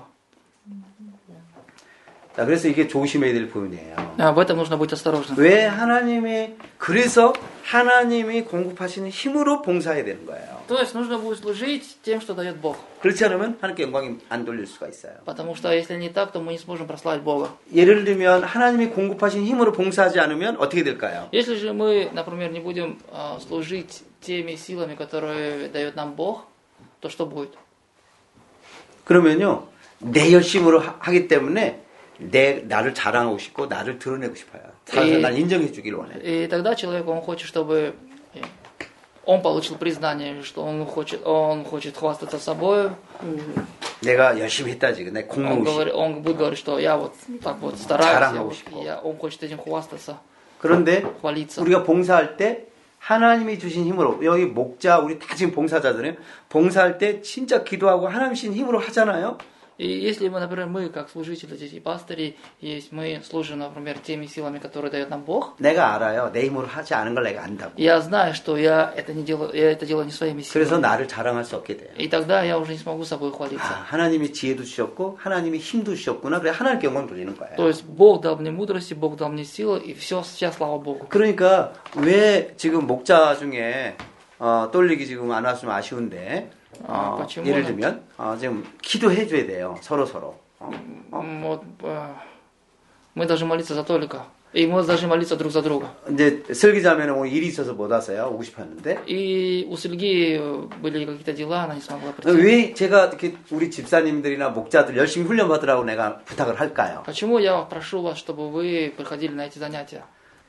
자, 그래서 이게 조심해야 될 부분이에요. В этом нужно быть осторожным. 왜 그래서 하나님이 공급하시는 힘으로 봉사해야 되는 거예요. То есть нужно будет служить тем, что дает Бог. 그렇지 않으면 하나님께 영광이 안 돌릴 수가 있어요. Потому что если не так, то мы не сможем прославить Бога. 예를 들면 하나님이 공급하신 힘으로 봉사하지 않으면 어떻게 될까요? Если же мы, например, не будем служить теми силами, которые дает нам Бог, то что будет? 그러면요, 내 열심으로 하기 때문에 나를 자랑하고 싶고 나를 드러내고 싶어요. 날 인정해 주길 원해. И тогда человек, он хочет, чтобы он получил признание, что он хочет хвастаться собой. 내가 열심히 했다지, 내 공로의식. Он будет говорить, что я вот так вот стараюсь, он хочет этим хвастаться. 그런데 хвалиться. 우리가 봉사할 때 하나님이 주신 힘으로, 여기 목자, 우리 다 지금 봉사자들은 봉사할 때 진짜 기도하고 하나님 주신 힘으로 하잖아요. И если мы, например, мы как служители здесь и пастыри, мы служим, например, теми силами, которые дает нам Бог. 내가 알아요. 내 힘으로 하지 않은 걸 내가 안다고. Я знаю, что я это делаю не своими силами. 그래서 나를 자랑할 수 없게 돼요. И тогда я уже не смогу собой хвалиться. 하나님이 지혜도 주셨고 하나님이 힘도 주셨구나. 그래 하나님께 영광 돌리는 거예요. То есть Бог дал мне мудрости, Бог дал мне силы, и вся слава Богу. 그러니까 왜 지금 목자 중에 떨리기 지금 안 왔으면 아쉬운데. 예를 들면 지금 기도해 줘야 돼요. 서로. Мы должны молиться за Толика. И мы должны молиться друг за друга. 이제 설기자매는 오늘 일이 있어서 못 왔어요. 오고 싶었는데. И у Сергея были какие-то дела, она не смогла прийти. 왜 제가 이렇게 우리 집사님들이나 목자들 열심히 훈련 받으라고 내가 부탁을 할까요? Почему я прошу вас, чтобы вы приходили на эти занятия?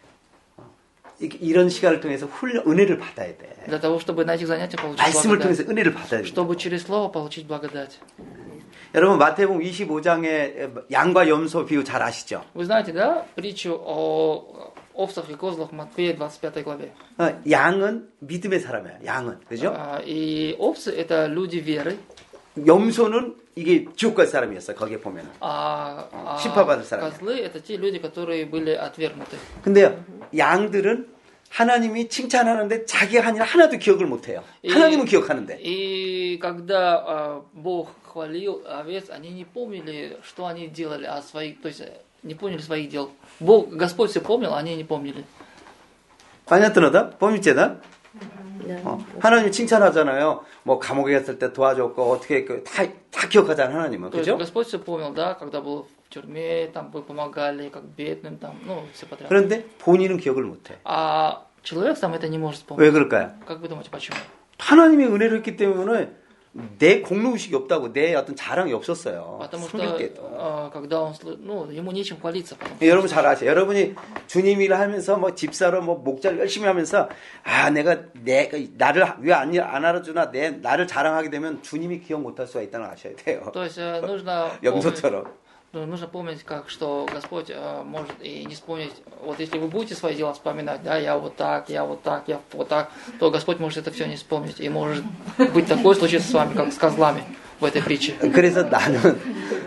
이런 시간을 통해서 은혜를 받아야 돼. Для того, чтобы на этих занятиях получить 말씀을 통해서 благодать. 은혜를 받아야 돼. Чтобы через слово получить благодать. 여러분 마태복음 25장의 양과 염소 비유 잘 아시죠? Вы знаете, да, притчу о овцах и козлах в Матфея 25 главе. 양은 믿음의 사람이야. 양은. 그죠? И овцы это люди веры. 염소는 이게 지옥 갈 사람이었어. 거기에 보면은. 심판받을 사람. Козлы это те люди, которые были отвергнуты. 근데 양들은 하나님이 칭찬하는데 자기가 한 일 하나도 기억을 못 해요. 하나님은 기억하는데. И когда Бог хвалил овец, они не помнили, что они делали, то есть не помнили своих дел. Господь все помнил, они не помнили. понятно, да? помните, 하나님 칭찬하잖아요. 뭐 감옥에 갔을 때 도와줬고 어떻게 다 기억하잖아요, 하나님은. 그죠? Господь все помнил, да, когда был в тюрьме, там вы помогали, как бедным, там, все подряд. 그런데 본인은 기억을 못 해. А человек сам это не может вспомнить. 왜 그럴까요? Как вы думаете, почему? 하나님이 은혜를 했기 때문에 내 공로의식이 없다고, 내 어떤 자랑이 없었어요. Потому что когда он, ему нечем хвалиться. 여러분 잘 아세요. 여러분이 주님 일을 하면서 뭐 집사로 뭐 목자를 열심히 하면서 내가 나를 왜 안 알아주나 나를 자랑하게 되면 주님이 기억 못할 수가 있다는 걸 아셔야 돼요. То есть нужно 염소처럼. Нужно помнить, как что Господь может и не вспомнить. Вот если вы будете свои дела вспоминать, да, я вот так, я вот так, то Господь может это все не вспомнить. И может быть такое случится с вами, как с козлами в этой притче. 그래서 나는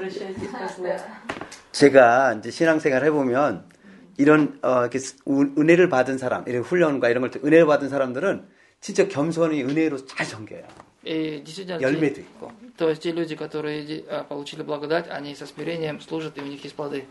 제가 이제 신앙생활 해보면 이런 이렇게 은혜를 받은 사람, 이런 훈련과 이런 걸 은혜를 받은 사람들은 진짜 겸손히 은혜로 잘 섬겨요. И действительно, 열매도 있고. То есть те люди, которые получили благодать, они со смирением служат, и у них есть плоды.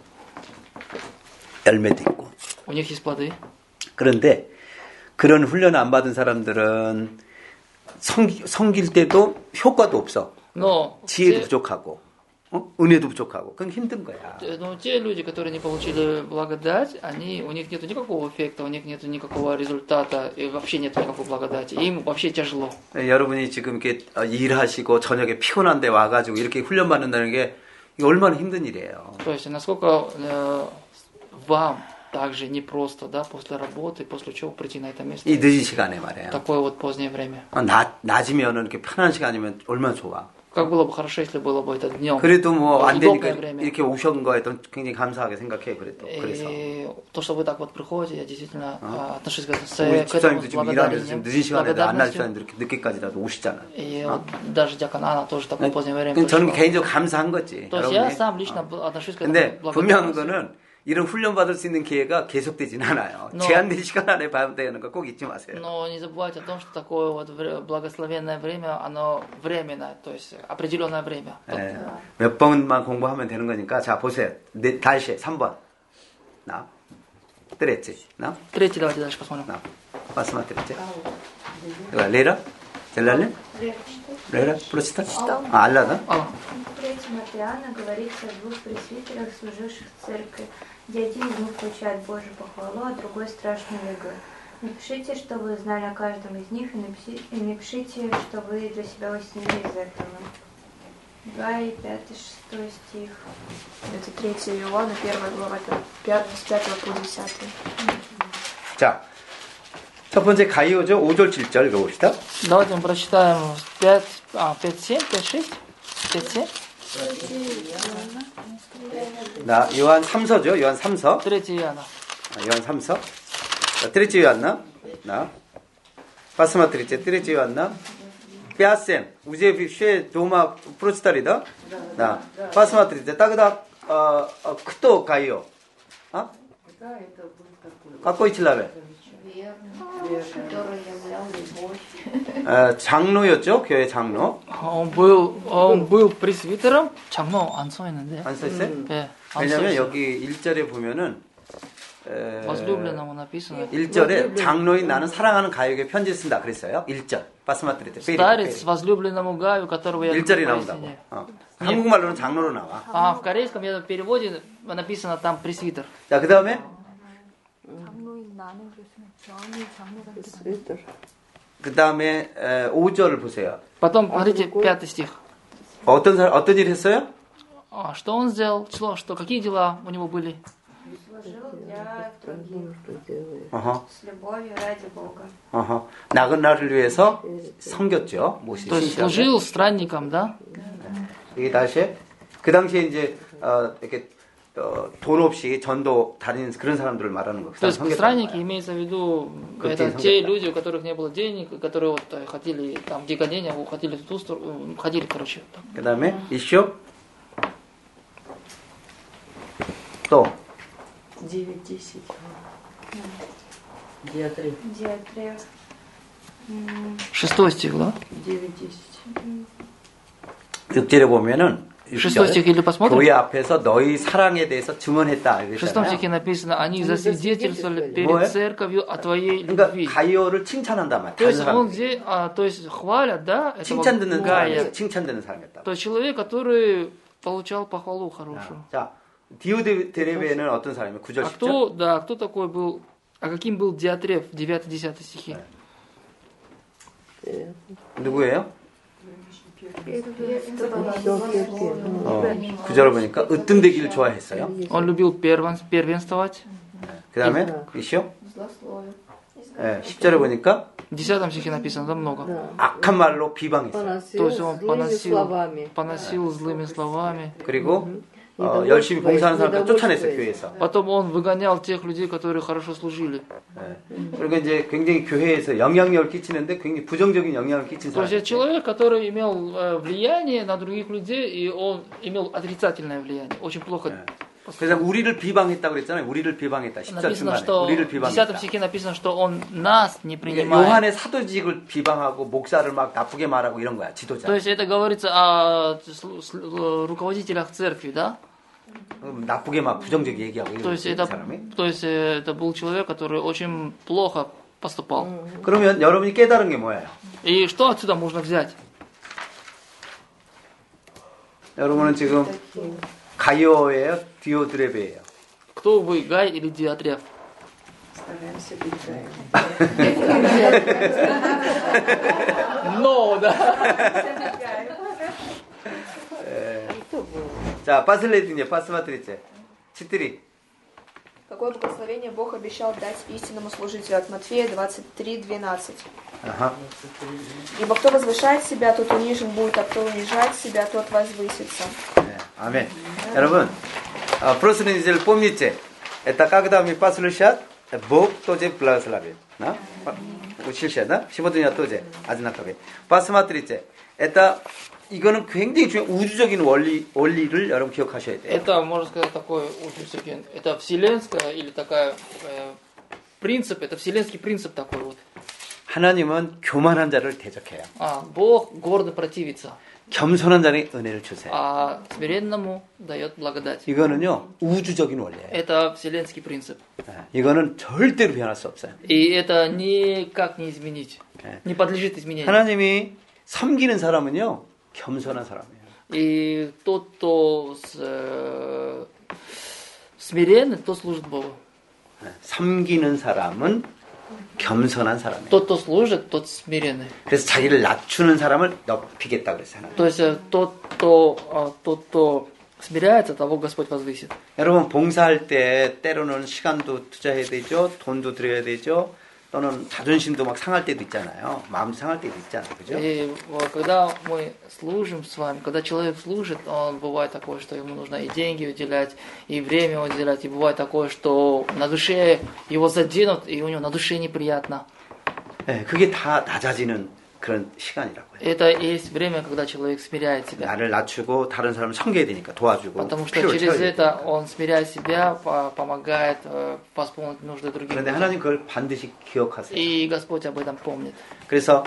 열매도 있고. У них есть плоды. 그런데 그런 훈련 안 받은 사람들은 섬길 때도 효과도 없어. 지혜도 부족하고, 은혜도 부족하고, 그건 힘든 거야. Но те люди, которые не получили благодать, у них нет никакого эффекта, у них нет никакого результата, и вообще нет никакой благодати. Им вообще тяжело. 여러분이 지금 이렇게 일하시고 저녁에 피곤한데 와가지고 이렇게 훈련 받는다는 게 이게 얼마나 힘든 일이에요. То есть насколько вам также непросто, да, после работы, после учебы прийти на это место. 이 늦은 시간에 말이에요. Такое вот позднее время. 낮이면은 이렇게 편한 시간이면 얼마나 좋아. Как было бы хорошо, если было бы это днем. 그래도 뭐 안 되니까 이렇게 오신 거에 굉장히 감사하게 생각해 그래도. 그래서. То, что вы так вот приходите, я действительно отношусь к 우리 집사님도 지금 일하면서 지금 늦은 시간에도 안 날 시간에 이렇게 늦게까지라도 오시잖아요. И даже диакон Анна тоже такое позднее время. 저는 개인적으로 감사한 거지. То есть я сам лично отношусь к этому 근데 분명한 благодарности. 거는 이런 훈련 받을 수 있는 기회가 계속되진 않아요. 제한된 시간 안에 받아야하는 거 꼭 잊지 마세요. Но не забывайте о том, что такое вот благословенное время, оно временное, то есть определенное время. 네, 몇 번만 공부하면 되는 거니까 자 보세요. 다시 3번. 나. Третий. На? Третий, давайте дальше посмотрим. На. Посмотрите. Лера? Делали? Лера, прочитай. Алла, да? В 3 Матеана говорится о 2 пресвитерах, служивших в церкви, где один из них получает Божью похвалу, а другой страшную игру. Напишите, что вы знали о каждом из них, и напишите, что вы для себя уяснили из этого. 2 и 5, 6 стих. Это 3 Иоанна, 1 глава, с 5 по 10. 자, 첫 번째 가이오죠. 5절 7절 읽어봅시다. Давайте мы прочитаем 5, 7, 5, 6, 5, 7. 나 요한 3서죠. 요한 3서. 3 Иоанна. 요한 3서. 3 Иоанна. На. Посмотрите, 3 Иоанна. 5-7. Уже все дома прочитали, да? Да. Посмотрите, тогда кто Кайо? А? Какой человек? 장로였죠, 교회 장로. Он был пресвитером, 장로 안 써 있는데. 안 써 있어요? 네. 왜냐면 여기 1절에 보면은 возлюбленному написано. 1절에 장로인 나는 사랑하는 가요에게 편지를 쓴다 그랬어요. 1절. Посмотрите. Старец возлюбленному Гаю, которого я люблю. 1절이 나온다고. 한국말로는 장로로 나와. А в корейском переводе написано там пресвитер. 자, 그다음에 그다음에 5절을 보세요. Потом смотрите 5 стих. 어떤 일 했어요? Что он сделал? Что какие дела у него были? Служил для других. С любовью ради Бога. 나그나를 위해서 섬겼죠. То есть служил странникам, да? 이게 다시 그 당시에 이제 이렇게 돈 없이 전도 다니는 그런 사람들을 말하는 거. То есть странники имеется в виду это те люди, у которых не было денег, которые вот хотели там где гонения, уходили в ту сторону, ходили, короче. 그다음에 еще 또 9-10. Диатреф. 6 стих, да? 9-10. 6절에 보면은 6 стих или посмотрим? 교회 앞에서 너희 사랑에 대해서 증언했다. В 6 стихе написано, они засвидетельствовали перед церковью о твоей любви. 그러니까 가이오를 칭찬한단 말이야. То есть он здесь, то есть хвалят, да, этого Гая. 칭찬 듣는 사람이었다. То есть человек, который получал похвалу хорошую. 자, 디오드레베는 어떤 사람이에요? 9절 10절. Кто такой был, каким был Диатреф, 9-10 стихи? 누구예요? 9절을 보니까 으뜸되기를 좋아했어요. Он любил первенствовать. 그 다음에 еще 10절에 보니까 10 стихе написано, да, много. 악한 말로 비방했어요. То есть он поносил злыми словами. 그리고 열심히 봉사하는 사람들 쫓아냈어요, 교회에서. Потом он выгонял тех людей, которые хорошо служили. 그리고 이제 굉장히 교회에서 영향력을 끼치는데 굉장히 부정적인 영향을 끼친 То есть 사람. человек, который имел влияние на других людей, и он имел отрицательное влияние. Очень плохо. 그래서 우리를 비방했다고 그랬잖아요. 우리를 비방했다. 10절 написано, 중간에. что 우리를 в 10 비방했다. стихе написано, что он нас не принимает. 요한의 사도직을 비방하고 목사를 막 나쁘게 말하고 이런 거야. 지도자. То есть это говорится о руководителях церкви, да? 나쁘게 막 부정적이 얘기하고 이런 То есть это был человек, который очень плохо поступал. 그러면 여러분이 깨달은 게 뭐예요? И что отсюда можно взять? 여러분은 지금 가이오예요, 디오드레베예요. Кто вы, Гай или Диатреф? Стараемся быть Гаем. No, да. 자, посмотрите, посмотрите. 4. Какое благословение Бог обещал дать истинному служителю от Матфея 23:12. Ибо кто возвышает себя, тот унижен будет, а кто унижает себя, тот возвысится. 아멘. 여러분, просто неделю помните, это когда мы послушаем, Бог тоже благословит. Учился, да? 15 тоже одинаковые. Посмотрите, это 이거는 굉장히 중요한 우주적인 원리를 여러분 기억하셔야 돼요. Это, можно сказать, такой очень это вселенская или такая принцип, это вселенский принцип такой вот. 하나님은 교만한 자를 대적해요. Бог гордо противится. 겸손한 자에게 은혜를 주세요. А смиренному дает благодать. 이거는요 우주적인 원리예요. Это вселенский принцип. 이거는 절대로 변할 수 없어요. И это никак не изменить, не подлежит изменению. 하나님이 섬기는 사람은요 겸손한 사람이에요. И тот, кто смиренный, тот служит Богу. 섬기는 사람은 겸손한 사람이에요. Тот, кто служит, тот смиренный. 그래서 자기를 낮추는 사람을 높이겠다 그랬어요. То есть тот, кто смиряется, того Господь возвысит. 여러분 봉사할 때 때로는 시간도 투자해야 되죠, 돈도 들여야 되죠, 또는 자존심도 막 상할 때도 있잖아요. 마음 상할 때도 있잖아요, 그죠? И когда мы служим с вами, когда человек служит, он бывает такое, что ему нужно и деньги уделять, и время уделять, и бывает такое, что на душе его заденут, и у него на душе неприятно. 네, 그게 다 낮아지는 그런 시간이라고요. Это есть время, когда человек смиряет себя. 나를 낮추고 다른 사람을 섬겨야 되니까 도와주고. Потому что через это он смиряет себя, помогает восполнить нужды других. 그런데 하나님 그걸 반드시 기억하세요. И Господь об этом помнит. 그래서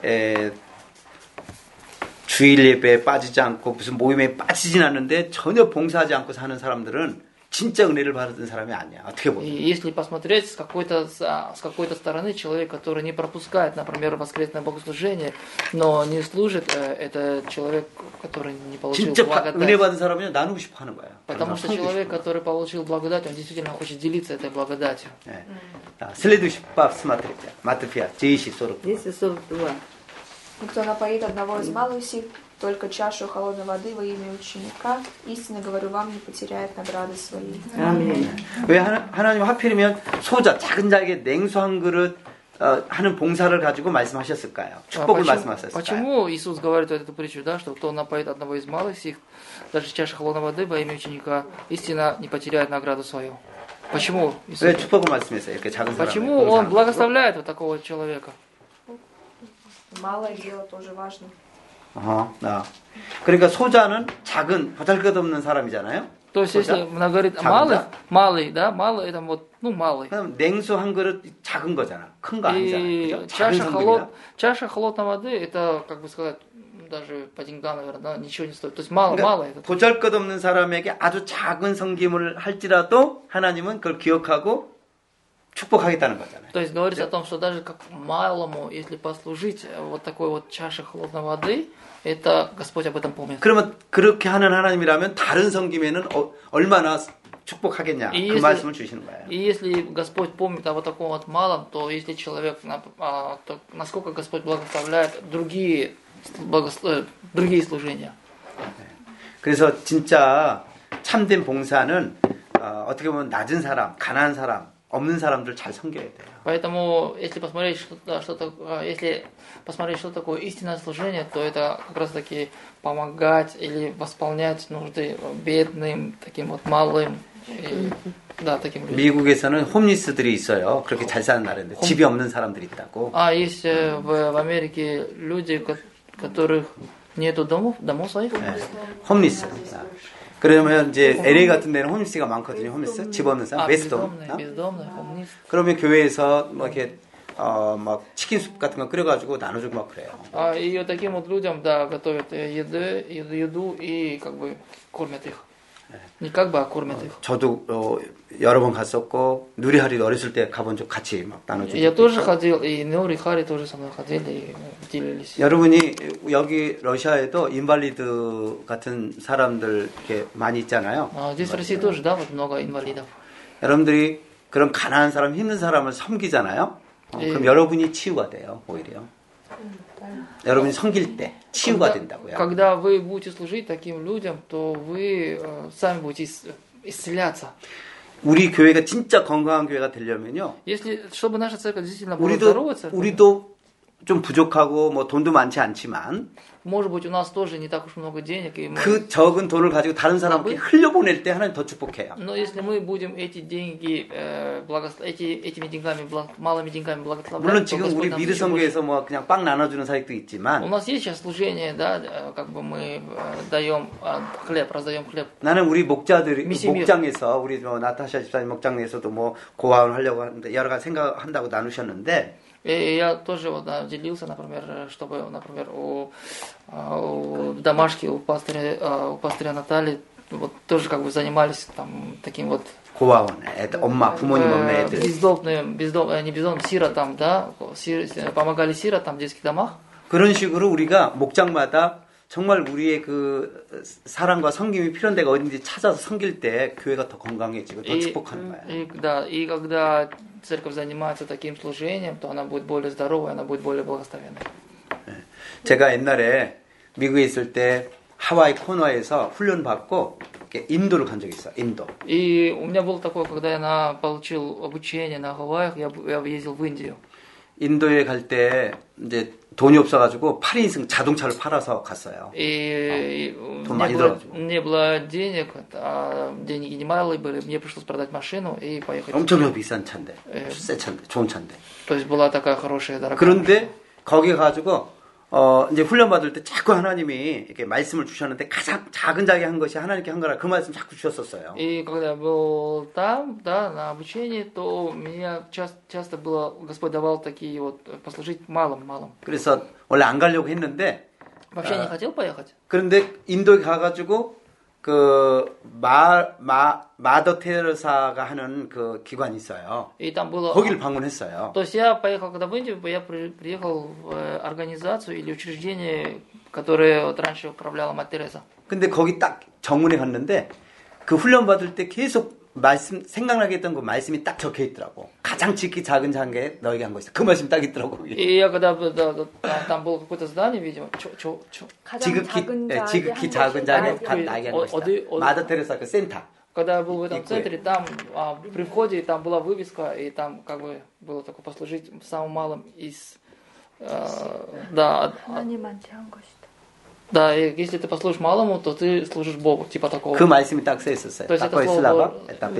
주일 예배에 빠지지 않고 무슨 모임에 빠지진 않는데 전혀 봉사하지 않고 사는 사람들은 진짜 은혜를 받은 사람이 아니야. 어떻게 보면. Если посмотреть с какой-то стороны, человек, который не пропускает, например, воскресное богослужение, но не служит, это человек, который не получил 진짜 благодать. 은혜 받은 사람은요 나누고 싶어 하는 거예요. Потому что человек, который получил благодать, он действительно хочет делиться этой благодатью. 네. следующий смотрите. Матфея 10:42. 10:42. Кто напоит одного из малых сих, только чашу холодной воды во имя ученика, истинно говорю вам, не потеряет награды своей. 아멘. 왜 하나님 하필이면 소자 작은 자에게 냉수 한 그릇 하는 봉사를 가지고 말씀하셨을까요? 축복을 말씀하셨을까요? Почему Иисус говорит эту притчу, да, что кто напоит одного из малых сих, даже чаша холодной воды во имя ученика, истинно не потеряет награду свою? Почему Иисус? 왜 축복을 말씀했어요? 이렇게 작은 사람을. Почему Он благословляет вот такого человека? Малое дело тоже важно. 그러니까 소자는 작은 보잘것없는 사람이잖아요. То есть если она говорит малый, да, малый это вот, малый. 그럼 냉수 한 그릇 작은 거잖아. 큰 거 아니잖아. чаша холодной воды это, как бы сказать, даже по деньгам, наверное, ничего не стоит. То есть мало это. 보잘것없는 사람에게 아주 작은 섬김을 할지라도 하나님은 그걸 기억하고 축복하겠다는 거잖아요. То есть говорится о том, что даже как малому, если послужить вот такой вот чашей холодной воды, это Господь об этом помнит. 그러면 그렇게 하는 하나님이라면 다른 섬김에는 얼마나 축복하겠냐 그 말씀을 주시는 거예요. И если Господь помнит о вот таком вот малом, то если человек, то насколько Господь благословляет другие служения. 그래서 진짜 참된 봉사는 어떻게 보면 낮은 사람, 가난한 사람, 없는 사람들 잘 섬겨야 돼요. Поэтому, если посмотреть, что такое истинное служение, то это как раз таки помогать или восполнять нужды бедным, таким вот малым, да, таким людям. 미국에서는 홈리스들이 있어요. 그렇게 잘 사는 나라인데 집이 없는 사람들이 있다고. Есть в Америке люди, которых нету домов своих. 홈리스. 그러면 이제 LA 같은 데는 홈리스가 많거든요. 홈리스 집 없는 사람, 베스돔. 그러면 교회에서 뭐 이렇게 막 치킨숲 같은 거 끓여가지고 나눠주고 막 그래요. И вот таким вот людям, да, готовят еду и как бы кормят их. Не как бы, а кормят их. 저도 여러 번 갔었고 누리 하리 어렸을 때 가본 적 같이 막 나눠주고. Я тоже ходил, и Нури Хари тоже со мной ходили и делились. 여러분이 여기 러시아에도 인발리드 같은 사람들 이렇게 많이 있잖아요. Здесь в России тоже, да, вот много инвалидов. 여러분들이 그런 가난한 사람, 힘든 사람을 섬기잖아요. 그럼 여러분이 치유가 돼요, 오히려. 여러분이 섬길 때 치유가 된다고요. Когда вы будете служить таким людям, то вы сами будете исцеляться. 우리 교회가 진짜 건강한 교회가 되려면요. Если чтобы наша церковь действительно была здоровой церковью, 우리도 좀 부족하고 뭐 돈도 많지 않지만 Может быть, у нас тоже не так уж много денег, и мы... 그 적은 돈을 가지고 다른 사람에게 흘려보낼 때 하나님 더 축복해요. Но если мы будем эти деньги, этими деньгами, малыми деньгами благословлять, 물론 지금 우리 미르성교에서 뭐 그냥 빵 나눠주는 사역도 있지만 У нас есть сейчас служение, да, как бы мы даем хлеб, раздаем хлеб. 나는 우리 목자들이 목장에서 우리 뭐 나타샤 집사님 목장에서도 뭐 고아원 하려고 하는데 여러 가지 생각한다고 나누셨는데. И я тоже вот, делился, например, чтобы, например, у домашки, у пастыря Натальи, вот тоже как бы занимались там таким вот 고아원, 엄마, 부모님 없는 애들. не бездомным, сиротам, да, помогали сиротам в детских домах. 그런 식으로 우리가 목장마다 정말 우리의 그 사랑과 섬김이 필요한 데가 어딘지 찾아서 섬길 때 교회가 더 건강해지고 더 축복하는 거야. И когда церковь занимается таким служением, то она будет более здоровой, она будет более благословенной. 제가 옛날에 미국에 있을 때 하와이 코너에서 훈련 받고 인도를 간 적이 있어요. 인도. И у меня было такое, когда я получил обучение на Гавайях, я ездил в Индию. 인도에 갈 때 이제 돈이 없어가지고 8인승 자동차를 팔아서 갔어요. 돈 많이 들어가지고. Не было денег, деньги немалые были, мне пришлось продать машину и поехать. 엄청 비싼 차인데, 새 차인데, 좋은 차인데. То есть была такая хорошая, дорогая. 그런데 거기 가지고 이제 훈련 받을 때 자꾸 하나님이 이렇게 말씀을 주셨는데 가장 작은 자기 한 것이 하나님께 한 거라 그 말씀 자꾸 주셨었어요. И когда я был там, да, на обучении, то меня часто было, Господь давал такие вот послужить малым. 그래서 원래 안 가려고 했는데 вообще не хотел поехать. 그런데 인도에 가가지고 그 마더 테레사가 하는 그 기관이 있어요. И там было... 거기를 방문했어요. То есть я поехал, когда в Индию, я приехал в организацию или учреждение, которое вот раньше управляла Мать Тереза. 근데 거기 딱 정문에 갔는데 그 훈련 받을 때 계속 말씀 생각나게 했던 그 말씀이 딱 적혀 있더라고. 가장 지극히 작은 자게 너에게 한 것이다. 그 말씀 딱 있더라고. И я когда там было какое-то здание, видимо, 지극히 작은 자게 나에게 한 것이다. 마더 테레사 그 센터. Когда я был в этом центре, там при входе там была вывеска, и там как бы было такое послужить самым малым из... Да, Да, и если ты послужишь малому, то ты служишь Богу, типа такого. 그 말씀이 딱 써 있었어요. То есть это слово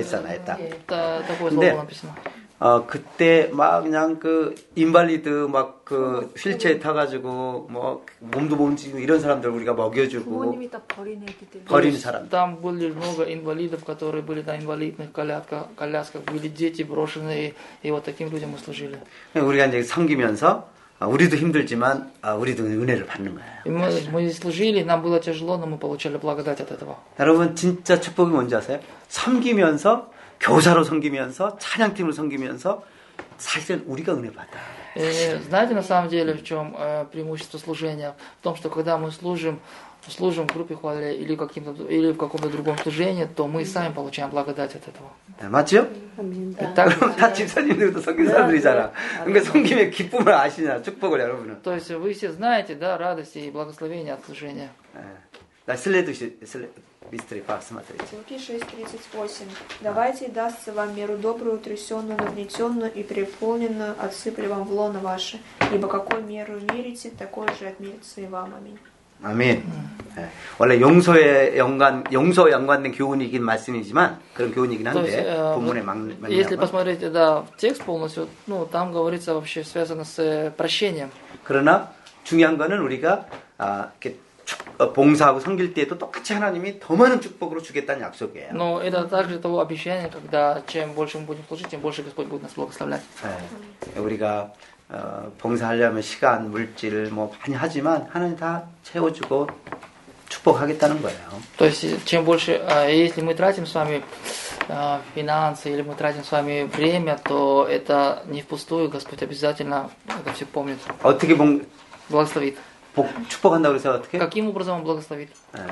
такое слово написано. 그때 막 그냥 그 인발리드 막 그 휠체어에 타가지고 뭐 몸도 못 움직이고 이런 사람들 우리가 먹여주고 버린 사람. Там были много инвалидов, которые были на инвалидных колясках, были дети брошенные, и вот таким людям мы служили. 우리가 이제 섬기면서 우리도 힘들지만 우리도 은혜를 받는 거예요. Мы служили, нам было тяжело, но мы получали благодать от этого. 여러분 진짜 축복이 뭔지 아세요? 섬기면서 교사로 섬기면서 찬양팀을 섬기면서 사실은 우리가 은혜 받아. Знаете, на самом деле, в чем преимущество служения? В том, что когда мы служим в группе хвале или в каком-то другом служении, то мы сами получаем благодать от этого. 맞죠? 그럼 다 집사님들도 섬긴 사람들이잖아. 그러니까 섬김의 기쁨을 아시냐, 축복을 여러분은. То есть вы все знаете, да, радость и благословение от служения. 나 мистери посмотрите. Луки 6:38. Давайте и дастся вам меру добрую, утрясенную, нагнетенную и переполненную, отсыплю вам в лоно ваше. Ибо какой меру мерите, такой же отмерится и вам. Аминь. 아멘. 원래 용서 연관된 교훈이긴 말씀이지만 그런 교훈이긴 한데 본문에 맞냐면. Если посмотреть, да, текст полностью, ну там говорится вообще связано с прощением. 그러나 중요한 거는 우리가 이렇게 봉사하고 섬길 때에도 똑같이 하나님이 더 많은 축복으로 주겠다는 약속이에요. Но это также того обещание, когда чем больше мы будем служить, тем больше Господь будет нас благословлять. 우리가 봉사하려면 시간, 물질 뭐 많이 하지만 하나님 다 채워주고 축복하겠다는 거예요. То есть чем больше, если мы тратим с вами финансы или мы тратим с вами время, то это не впустую, Господь обязательно это все помнит. 어떻게 благословит. 축복한다고 그래서 어떻게? Каким образом он благословит?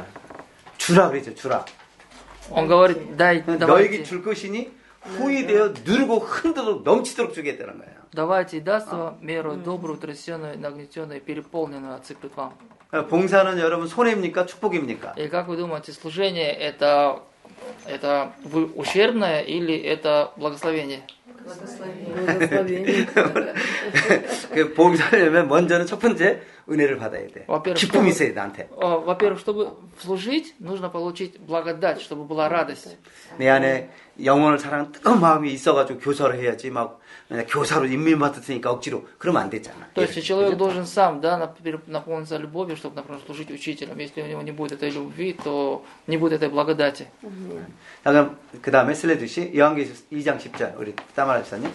주라 그러죠, 주라. Он говорит, дай, 너에게 줄 것이니 후이 되어 누르고 흔들어 넘치도록 주겠다는 거예요. Давайте и даст вам меру добрую, трясенную, нагнетенную, переполненную, отсыплет вам. 봉사는 여러분 손해입니까? 축복입니까? И как вы думаете, служение это ущербное или это благословение? Благословение. 그 봉사하려면 먼저는 첫 번째 은혜를 받아야 돼. 기쁨이 있어야 돼, 나한테. Во-первых, чтобы служить, нужно получить благодать, чтобы была радость. 내 안에 영혼을 사랑하는 뜨거운 마음이 있어가지고 교사를 해야지 막 그냥 교사로 인민 맡았으니까 억지로 그러면 안 되잖아. То есть человек должен сам, да, наполниться любовью, чтобы, например, служить учителем. Если у него не будет этой любви, то не будет этой благодати. 그럼 그 다음에 슬레드시 요한계시록 2장 10절 우리 따마라 집사님.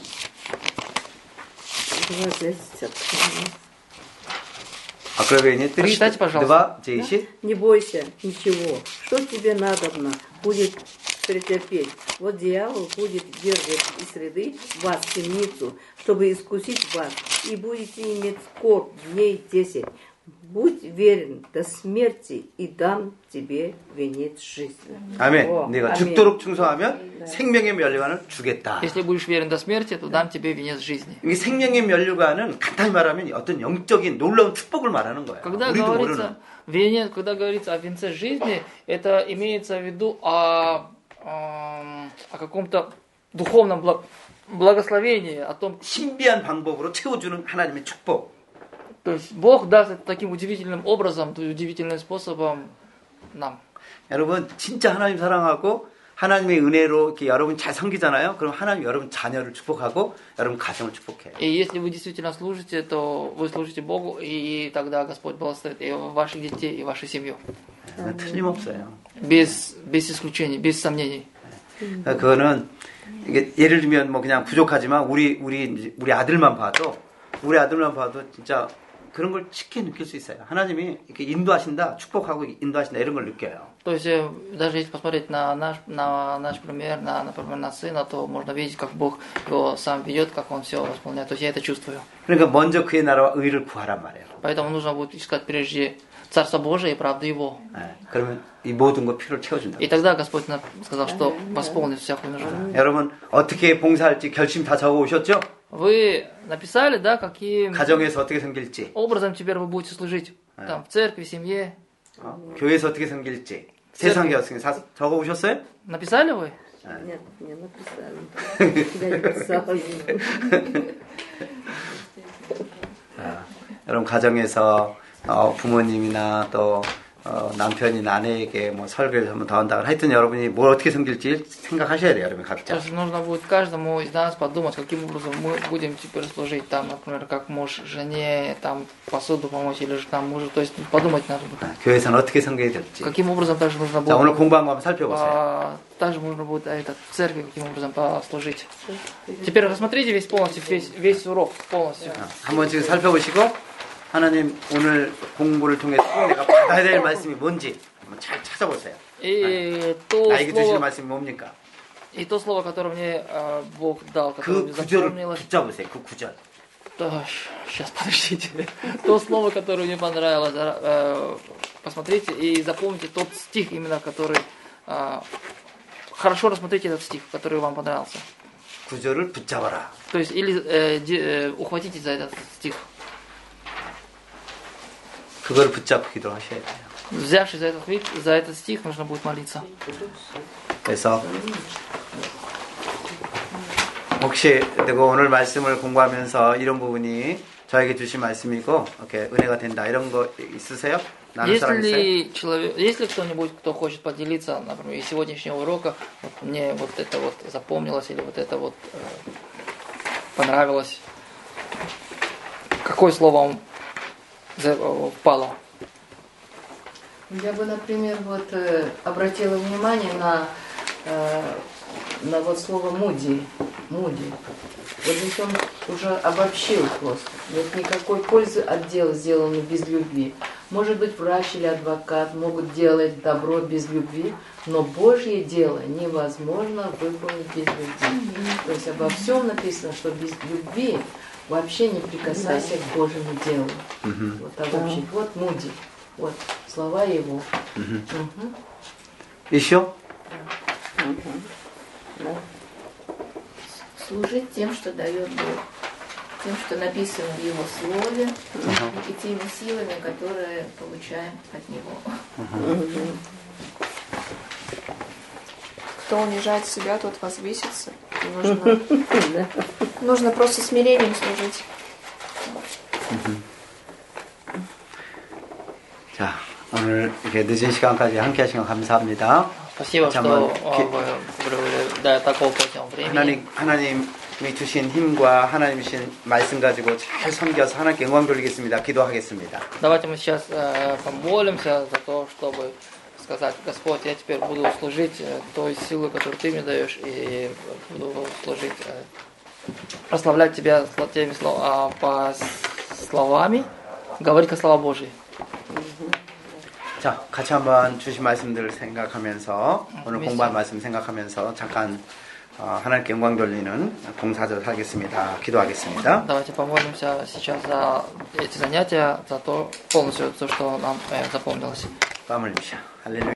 Откровение 3, 10. Не бойся ничего, что тебе надобно будет претерпеть. Вот дьявол будет держать из среды вас в темницу, чтобы искусить вас, и будете иметь скорбь дней 10. Будь верен до смерти, и дам тебе венец жизни. 아멘. 네가 죽도록 충성하면 생명의 면류관을 주겠다. Если будешь верен до смерти, то дам тебе венец жизни. 이 생명의 면류관은 간단히 말하면 어떤 영적인 놀라운 축복을 말하는 거예요. Когда 우리도 모르는. когда говорится о венце жизни, это имеется в виду о каком-то духовном благословении, о том, 신비한 방법으로 채워주는 하나님의 축복. То есть Бог даст это таким удивительным образом, удивительным способом нам. 여러분 진짜 하나님 사랑하고 하나님의 은혜로 이렇게 여러분 잘 섬기잖아요. 그럼 하나님 여러분 자녀를 축복하고 여러분 가정을 축복해요. И если вы действительно служите, то вы служите Богу, и тогда Господь благословит и ваших детей, и вашу семью. 틀림없어요. Без исключений, без сомнений. 그거는 이게 예를 들면 뭐 그냥 부족하지만 우리 아들만 봐도 진짜 그런 걸 쉽게 느낄 수 있어요. 하나님이 이렇게 인도하신다, 축복하고 인도하신다 이런 걸 느껴요. То есть даже если посмотреть на наш пример, например, на сына, то можно видеть, как Бог его сам ведет, как он все восполняет. То есть я это чувствую. 그러니까 먼저 그의 나라와 의를 구하란 말이에요. Поэтому нужно будет искать прежде Царство Божие и правду Его. 그러면 이 모든 것 필요를 채워준다. И тогда Господь сказал, что восполнит всякую нужду. 여러분 어떻게 봉사할지 결심 다 적어 오셨죠? Вы написали, да, каким 가정에서 어떻게 섬길지, образом теперь вы будете служить? Там, в церкви, в семье. 교회에서 어떻게 섬길지, 세상에 어떻게 적어 오셨어요? Написали вы? Нет, не написали. Я не писала. 여러분 가정에서 부모님이나 또 남편이나 아내에게 뭐 설교를 한번 더 한다. 하여튼 여러분이 뭘 어떻게 섬길지 생각하셔야 돼요, 여러분 각자. Нужно будет каждому из нас подумать, каким образом мы будем теперь служить. Там, например, как муж жене, там посуду помочь или же там мужу. То есть подумать надо будет. 교회에서는 어떻게 섬겨야 될지. Каким образом также нужно будет. 자, 오늘 공부한 거 한번 살펴보세요. Также нужно будет в церкви каким образом послужить. Теперь рассмотрите весь полностью, весь урок полностью. 한번 지금 살펴보시고. 하나님 오늘 공부를 통해 내가 받아야 될 말씀이 뭔지 한번 잘 찾아보세요. 나에게 주시는 말씀이 뭡니까? И то слово, которое мне Бог дал, которое мне запомнилось. 붙잡으세요. 그 구절. Сейчас, подождите. То слово, которое мне понравилось, посмотрите и запомните тот стих, именно который... Хорошо рассмотрите этот стих, который вам понравился. 구절을 붙잡아라. То есть, или ухватитесь за этот стих. 그걸 붙잡고 기도하셔야 돼요. Взявшись за этот стих, нужно будет молиться. 그래서 혹시 내가 오늘 말씀을 공부하면서 이런 부분이 저에게 주신 말씀이고 이렇게 은혜가 된다 이런 거 있으세요? 나눌 사람 있어요? Если кто-нибудь, кто хочет поделиться, например, из сегодняшнего урока, вот мне вот это вот запомнилось или вот это вот понравилось, какое слово вам впало? Я бы, например, вот обратила внимание на вот слово муди. Вот здесь он уже обобщил просто. Нет никакой пользы от дела, сделанного без любви. Может быть, врач или адвокат могут делать добро без любви, но Божье дело невозможно выполнить без любви. То есть обо всем написано, что без любви вообще не прикасайся к Божьему делу. Вот обобщить. Вот муди. Вот слова его. Еще? Служить тем, что дает Бог, тем, что написано в Его Слове, и теми силами, которые получаем от Него. кто унижает себя, тот возвысится. Нужно просто смирением служить. 자, 오늘 이렇게 늦은 시간까지 함께 하신 거 감사합니다. Спасибо, что вы до такого позднего времени. 하나님이 주신 힘과 하나님이 주신 말씀 가지고 잘 섬겨서 하나님께 영광 돌리겠습니다. 기도하겠습니다. Давайте мы сейчас помолимся за то, чтобы сказать: Господь, я теперь буду служить той силой, которую Ты мне даешь, и буду служить, прославлять Тебя теми по словами, говорить как слова Божьи. 자, 같이 한번 주신 말씀들을 생각하면서 오늘 공부한 말씀 생각하면서 잠깐 하나님께 영광 돌리는 봉사자를 하겠습니다. 기도하겠습니다. Давайте помолимся сейчас за эти занятия, за то полностью, то, что нам запомнилось. 땀 흘리시오. 할렐루야.